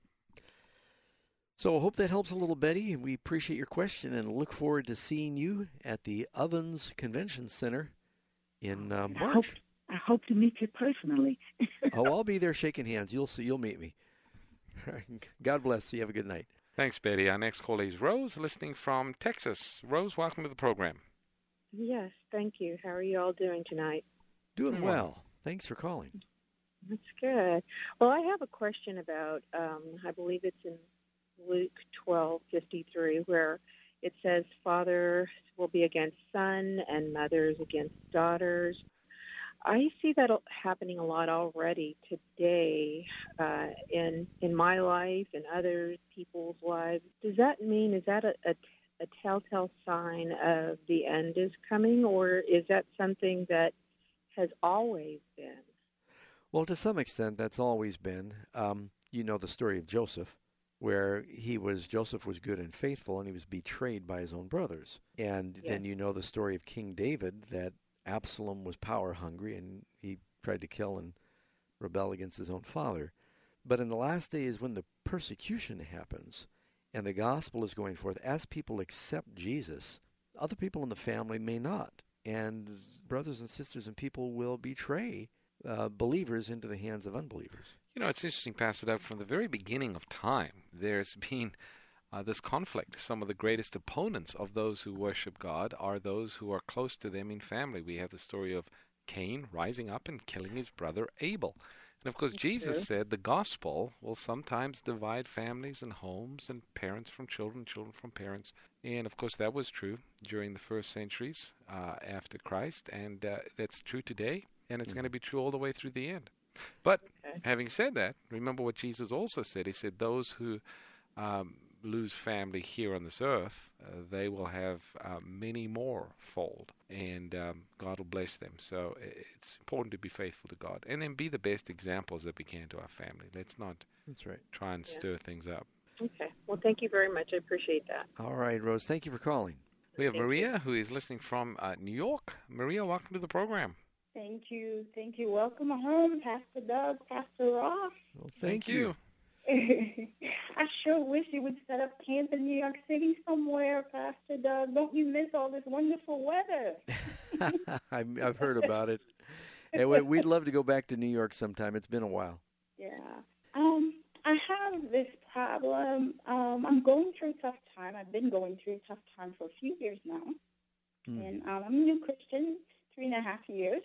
So I hope that helps a little, Betty, and we appreciate your question and look forward to seeing you at the Ovens Convention Center in uh, March. I hope, I hope to meet you personally. Oh, I'll be there shaking hands. You'll see. You'll meet me. God bless. You have a good night. Thanks, Betty. Our next caller is Rose, listening from Texas. Rose, welcome to the program. Yes, thank you. How are you all doing tonight? Doing well. Thanks for calling. That's good. Well, I have a question about, um, I believe it's in Luke twelve fifty-three, where it says fathers will be against son and mothers against daughters. I see that happening a lot already today uh, in in my life and other people's lives. Does that mean, is that a, a, a telltale sign of the end is coming, or is that something that has always been? Well, to some extent, that's always been. Um, you know the story of Joseph, where he was Joseph was good and faithful, and he was betrayed by his own brothers. And yes. Then you know the story of King David, that Absalom was power hungry, and he tried to kill and rebel against his own father. But in the last days, when the persecution happens and the gospel is going forth, as people accept Jesus, other people in the family may not. And brothers and sisters and people will betray uh, believers into the hands of unbelievers. You know, it's interesting, Pastor Doug, from the very beginning of time, there's been uh, this conflict. Some of the greatest opponents of those who worship God are those who are close to them in family. We have the story of Cain rising up and killing his brother Abel. And, of course, Jesus said the gospel will sometimes divide families and homes and parents from children, children from parents. And, of course, that was true during the first centuries uh, after Christ. And uh, that's true today. And it's mm-hmm. going to be true all the way through the end. But okay. having said that, remember what Jesus also said. He said those who um, lose family here on this earth, uh, they will have uh, many more fold, and um, God will bless them. So it's important to be faithful to God and then be the best examples that we can to our family. Let's not That's right. try and yeah. stir things up. Okay. Well, thank you very much. I appreciate that. All right, Rose. Thank you for calling. We have thank Maria, you. who is listening from uh, New York. Maria, welcome to the program. Thank you. Thank you. Welcome home, Pastor Doug, Pastor Ross. Well, thank, thank you. you. I sure wish you would set up camp in New York City somewhere, Pastor Doug. Don't you miss all this wonderful weather? I've heard about it. And we'd love to go back to New York sometime. It's been a while. Yeah. Um, I have this problem. Um, I'm going through a tough time. I've been going through a tough time for a few years now. Mm. And um, I'm a new Christian, three and a half years.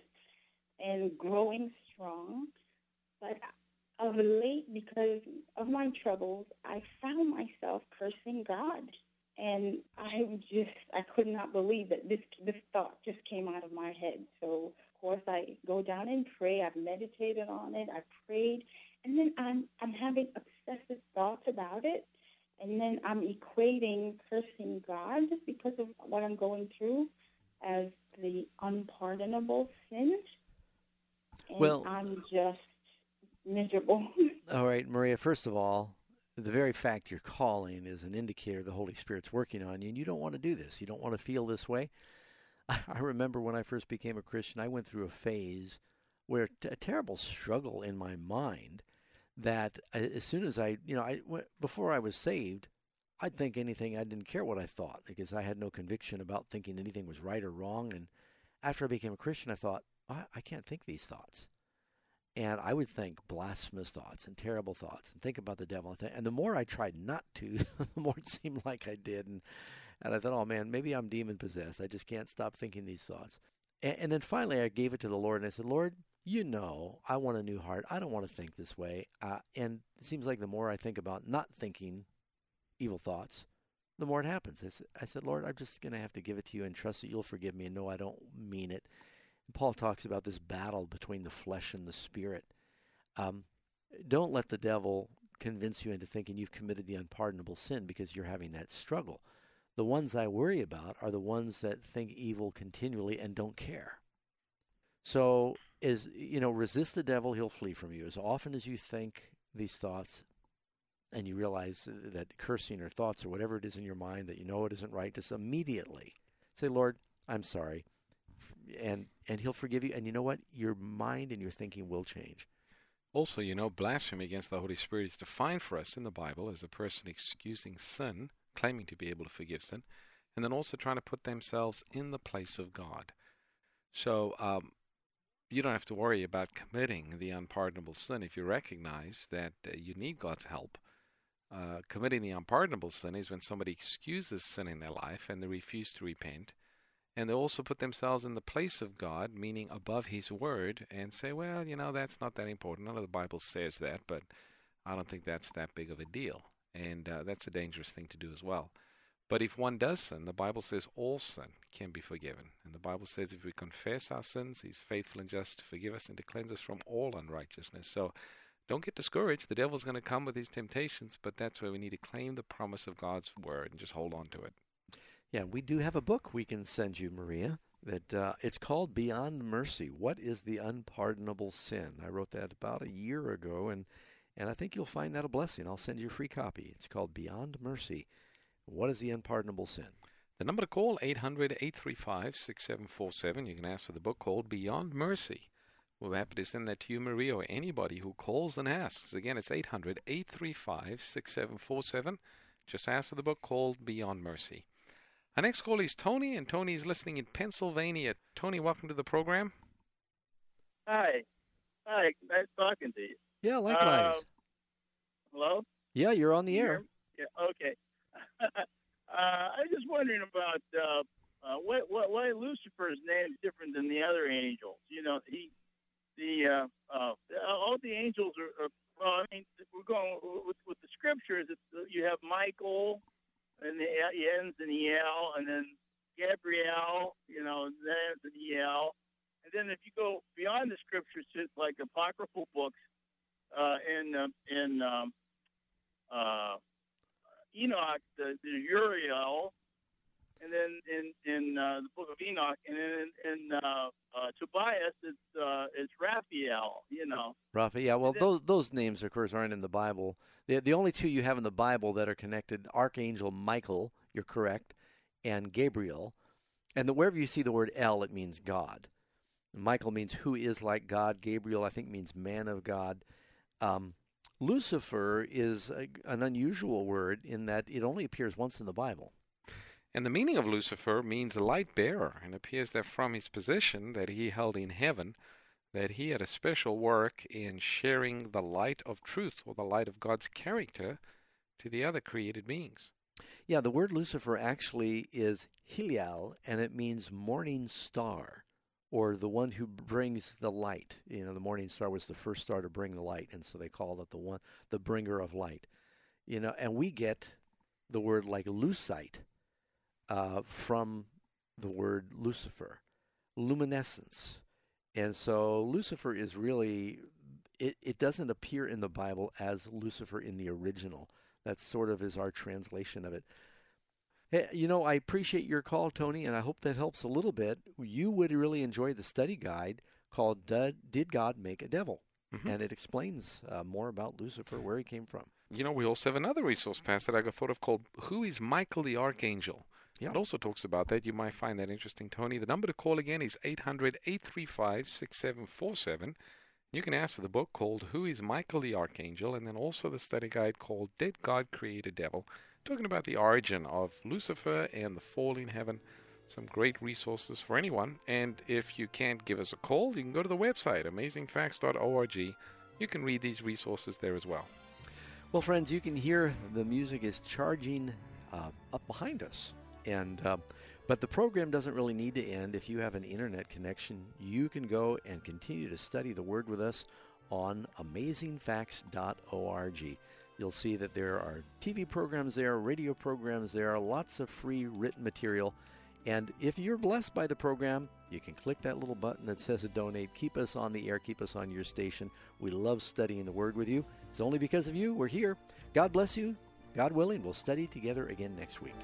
And growing strong. But of late, because of my troubles, I found myself cursing God. And I just, I could not believe that this this thought just came out of my head. So, of course, I go down and pray. I've meditated on it. I prayed. And then I'm, I'm having obsessive thoughts about it. And then I'm equating cursing God because of what I'm going through as the unpardonable sin. And well, I'm just miserable. All right, Maria, first of all, the very fact you're calling is an indicator the Holy Spirit's working on you, and you don't want to do this. You don't want to feel this way. I remember when I first became a Christian, I went through a phase where t- a terrible struggle in my mind that as soon as I, you know, I, before I was saved, I'd think anything. I didn't care what I thought because I had no conviction about thinking anything was right or wrong. And after I became a Christian, I thought, I, I can't think these thoughts. And I would think blasphemous thoughts and terrible thoughts and think about the devil. And the more I tried not to, the more it seemed like I did. And, and I thought, oh, man, maybe I'm demon-possessed. I just can't stop thinking these thoughts. And, and then finally I gave it to the Lord, and I said, Lord, you know, I want a new heart. I don't want to think this way. Uh, and it seems like the more I think about not thinking evil thoughts, the more it happens. I said, I said Lord, I'm just going to have to give it to you and trust that you'll forgive me and know I don't mean it. And Paul talks about this battle between the flesh and the spirit. Um, don't let the devil convince you into thinking you've committed the unpardonable sin because you're having that struggle. The ones I worry about are the ones that think evil continually and don't care. So, is you know, resist the devil, he'll flee from you. As often as you think these thoughts and you realize that cursing or thoughts or whatever it is in your mind that you know it isn't right, just immediately say, Lord, I'm sorry. And and he'll forgive you. And you know what? Your mind and your thinking will change. Also, you know, blasphemy against the Holy Spirit is defined for us in the Bible as a person excusing sin, claiming to be able to forgive sin, and then also trying to put themselves in the place of God. So um, you don't have to worry about committing the unpardonable sin if you recognize that uh, you need God's help. Uh, committing the unpardonable sin is when somebody excuses sin in their life and they refuse to repent. And they also put themselves in the place of God, meaning above His Word, and say, well, you know, that's not that important. None of the Bible says that, but I don't think that's that big of a deal. And uh, that's a dangerous thing to do as well. But if one does sin, the Bible says all sin can be forgiven. And the Bible says if we confess our sins, He's faithful and just to forgive us and to cleanse us from all unrighteousness. So don't get discouraged. The devil's going to come with his temptations, but that's where we need to claim the promise of God's Word and just hold on to it. Yeah, we do have a book we can send you, Maria, that uh, it's called Beyond Mercy. What is the Unpardonable Sin? I wrote that about a year ago, and, and I think you'll find that a blessing. I'll send you a free copy. It's called Beyond Mercy. What is the unpardonable sin? The number to call, eight hundred, eight three five, six seven four seven. You can ask for the book called Beyond Mercy. We'll be happy to send that to you, Maria, or anybody who calls and asks. Again, it's eight hundred, eight three five, six seven four seven. Just ask for the book called Beyond Mercy. Our next call is Tony, and Tony is listening in Pennsylvania. Tony, welcome to the program. Hi. Hi. Nice talking to you. Yeah, likewise. Uh, hello? Yeah, you're on the air. Yeah, okay. uh, I was just wondering about uh, uh, why, why, why Lucifer's name is different than the other angels. You know, he, the uh, uh, all the angels are, are well, I mean, we're going with, with the scriptures. It's, you have Michael, and the he ends in E L, and then Gabriel, you know, then ends in E L. And then if you go beyond the scriptures to like apocryphal books, uh, in uh, in um, uh, Enoch, the, the Uriel, and then in in uh, the book of Enoch, and then in, in uh, uh, Tobias, it's uh, it's Raphael, you know. Raphael, yeah. Well, then, those those names, of course, aren't in the Bible. The the only two you have in the Bible that are connected: Archangel Michael, you're correct, and Gabriel. And the, wherever you see the word El, it means God. Michael means who is like God. Gabriel, I think, means man of God. Um, Lucifer is a, an unusual word in that it only appears once in the Bible. And the meaning of Lucifer means light bearer, and appears that from his position that he held in heaven, that he had a special work in sharing the light of truth, or the light of God's character, to the other created beings. Yeah, the word Lucifer actually is Helial, and it means morning star, or the one who brings the light. You know, the morning star was the first star to bring the light, and so they called it the one, the bringer of light. You know, and we get the word like lucite uh, from the word Lucifer, luminescence. And so Lucifer is really, it, it doesn't appear in the Bible as Lucifer in the original. That sort of is our translation of it. Hey, you know, I appreciate your call, Tony, and I hope that helps a little bit. You would really enjoy the study guide called Did God Make a Devil? Mm-hmm. And it explains uh, more about Lucifer, where he came from. You know, we also have another resource, Pastor, I got thought of called Who is Michael the Archangel? Yeah, it also talks about that. You might find that interesting, Tony. The number to call again is eight hundred, eight three five, six seven four seven. You can ask for the book called Who is Michael the Archangel, and then also the study guide called Did God Create a Devil? Talking about the origin of Lucifer and the fall in heaven. Some great resources for anyone. And if you can't give us a call, you can go to the website, amazing facts dot org. You can read these resources there as well. Well, friends, you can hear the music is charging uh, up behind us. And uh, but the program doesn't really need to end. If you have an internet connection, you can go and continue to study the Word with us on amazing facts dot org. You'll see that there are T V programs there, radio programs there, lots of free written material. And if you're blessed by the program, you can click that little button that says donate. Keep us on the air. Keep us on your station. We love studying the Word with you. It's only because of you we're here. God bless you. God willing, we'll study together again next week.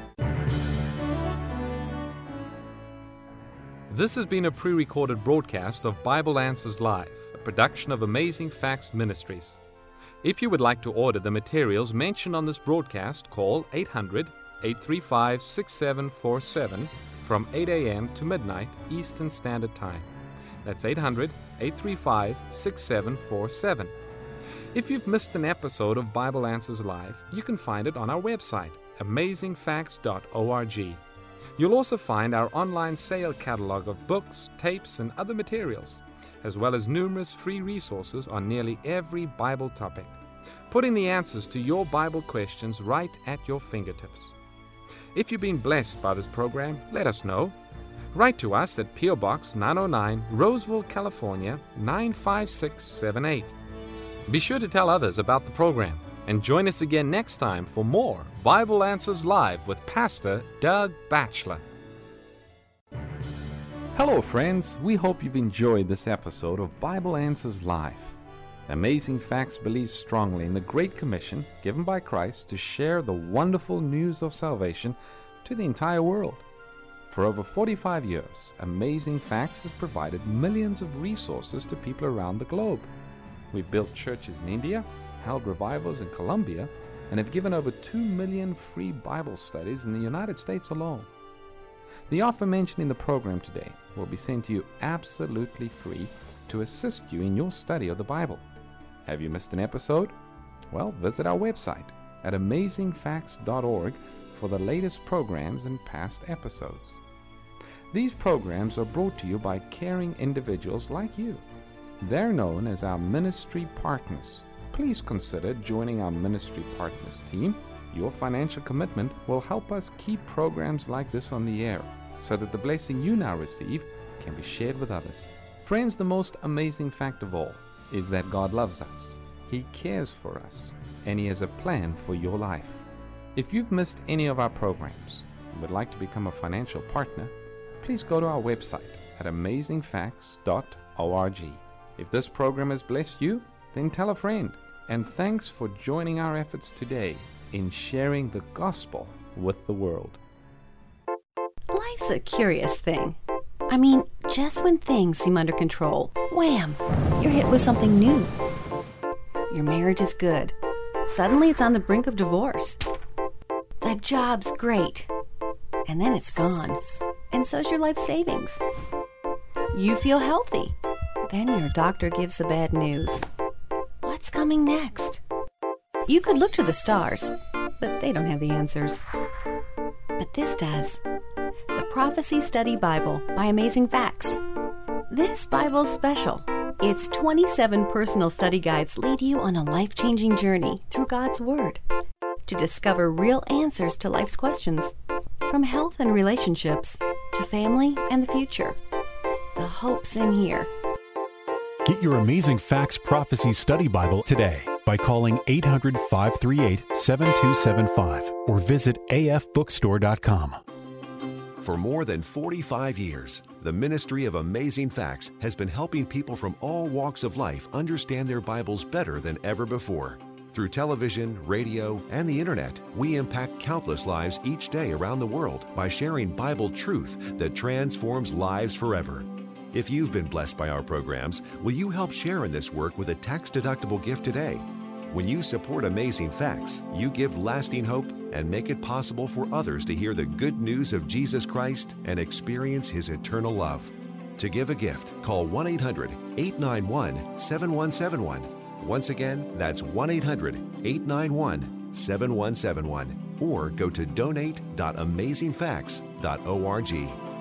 This has been a pre-recorded broadcast of Bible Answers Live, a production of Amazing Facts Ministries. If you would like to order the materials mentioned on this broadcast, call eight hundred, eight three five, six seven four seven from eight a.m. to midnight Eastern Standard Time. That's eight hundred, eight three five, six seven four seven. If you've missed an episode of Bible Answers Live, you can find it on our website, amazing facts dot org. You'll also find our online sale catalog of books, tapes, and other materials, as well as numerous free resources on nearly every Bible topic, putting the answers to your Bible questions right at your fingertips. If you've been blessed by this program, let us know. Write to us at P O Box nine oh nine, Roseville, California, nine five six seven eight. Be sure to tell others about the program, and join us again next time for more Bible Answers Live with Pastor Doug Batchelor. Hello, friends. We hope you've enjoyed this episode of Bible Answers Live. Amazing Facts believes strongly in the Great Commission given by Christ to share the wonderful news of salvation to the entire world. For over forty-five years, Amazing Facts has provided millions of resources to people around the globe. We've built churches in India, held revivals in Colombia, and have given over two million free Bible studies in the United States alone. The offer mentioned in the program today will be sent to you absolutely free to assist you in your study of the Bible. Have you missed an episode? Well, visit our website at amazing facts dot org for the latest programs and past episodes. These programs are brought to you by caring individuals like you. They're known as our ministry partners. Please consider joining our ministry partners team. Your financial commitment will help us keep programs like this on the air so that the blessing you now receive can be shared with others. Friends, the most amazing fact of all is that God loves us. He cares for us, and He has a plan for your life. If you've missed any of our programs and would like to become a financial partner, please go to our website at amazing facts dot org. If this program has blessed you, then tell a friend. And thanks for joining our efforts today in sharing the gospel with the world. Life's a curious thing. I mean, just when things seem under control, wham, you're hit with something new. Your marriage is good. Suddenly it's on the brink of divorce. The job's great. And then it's gone. And so's your life savings. You feel healthy. Then your doctor gives the bad news. What's coming next? You could look to the stars, but they don't have the answers. But this does. The Prophecy Study Bible by Amazing Facts. This Bible's special. Its twenty-seven personal study guides lead you on a life-changing journey through God's Word to discover real answers to life's questions, from health and relationships to family and the future. The hope's in here. Get your Amazing Facts Prophecy Study Bible today by calling eight hundred, five three eight, seven two seven five or visit a f bookstore dot com. For more than forty-five years, the Ministry of Amazing Facts has been helping people from all walks of life understand their Bibles better than ever before. Through television, radio, and the internet, we impact countless lives each day around the world by sharing Bible truth that transforms lives forever. If you've been blessed by our programs, will you help share in this work with a tax-deductible gift today? When you support Amazing Facts, you give lasting hope and make it possible for others to hear the good news of Jesus Christ and experience His eternal love. To give a gift, call one eight hundred, eight nine one, seven one seven one. Once again, that's one eight hundred, eight nine one, seven one seven one. Or go to donate dot amazing facts dot org.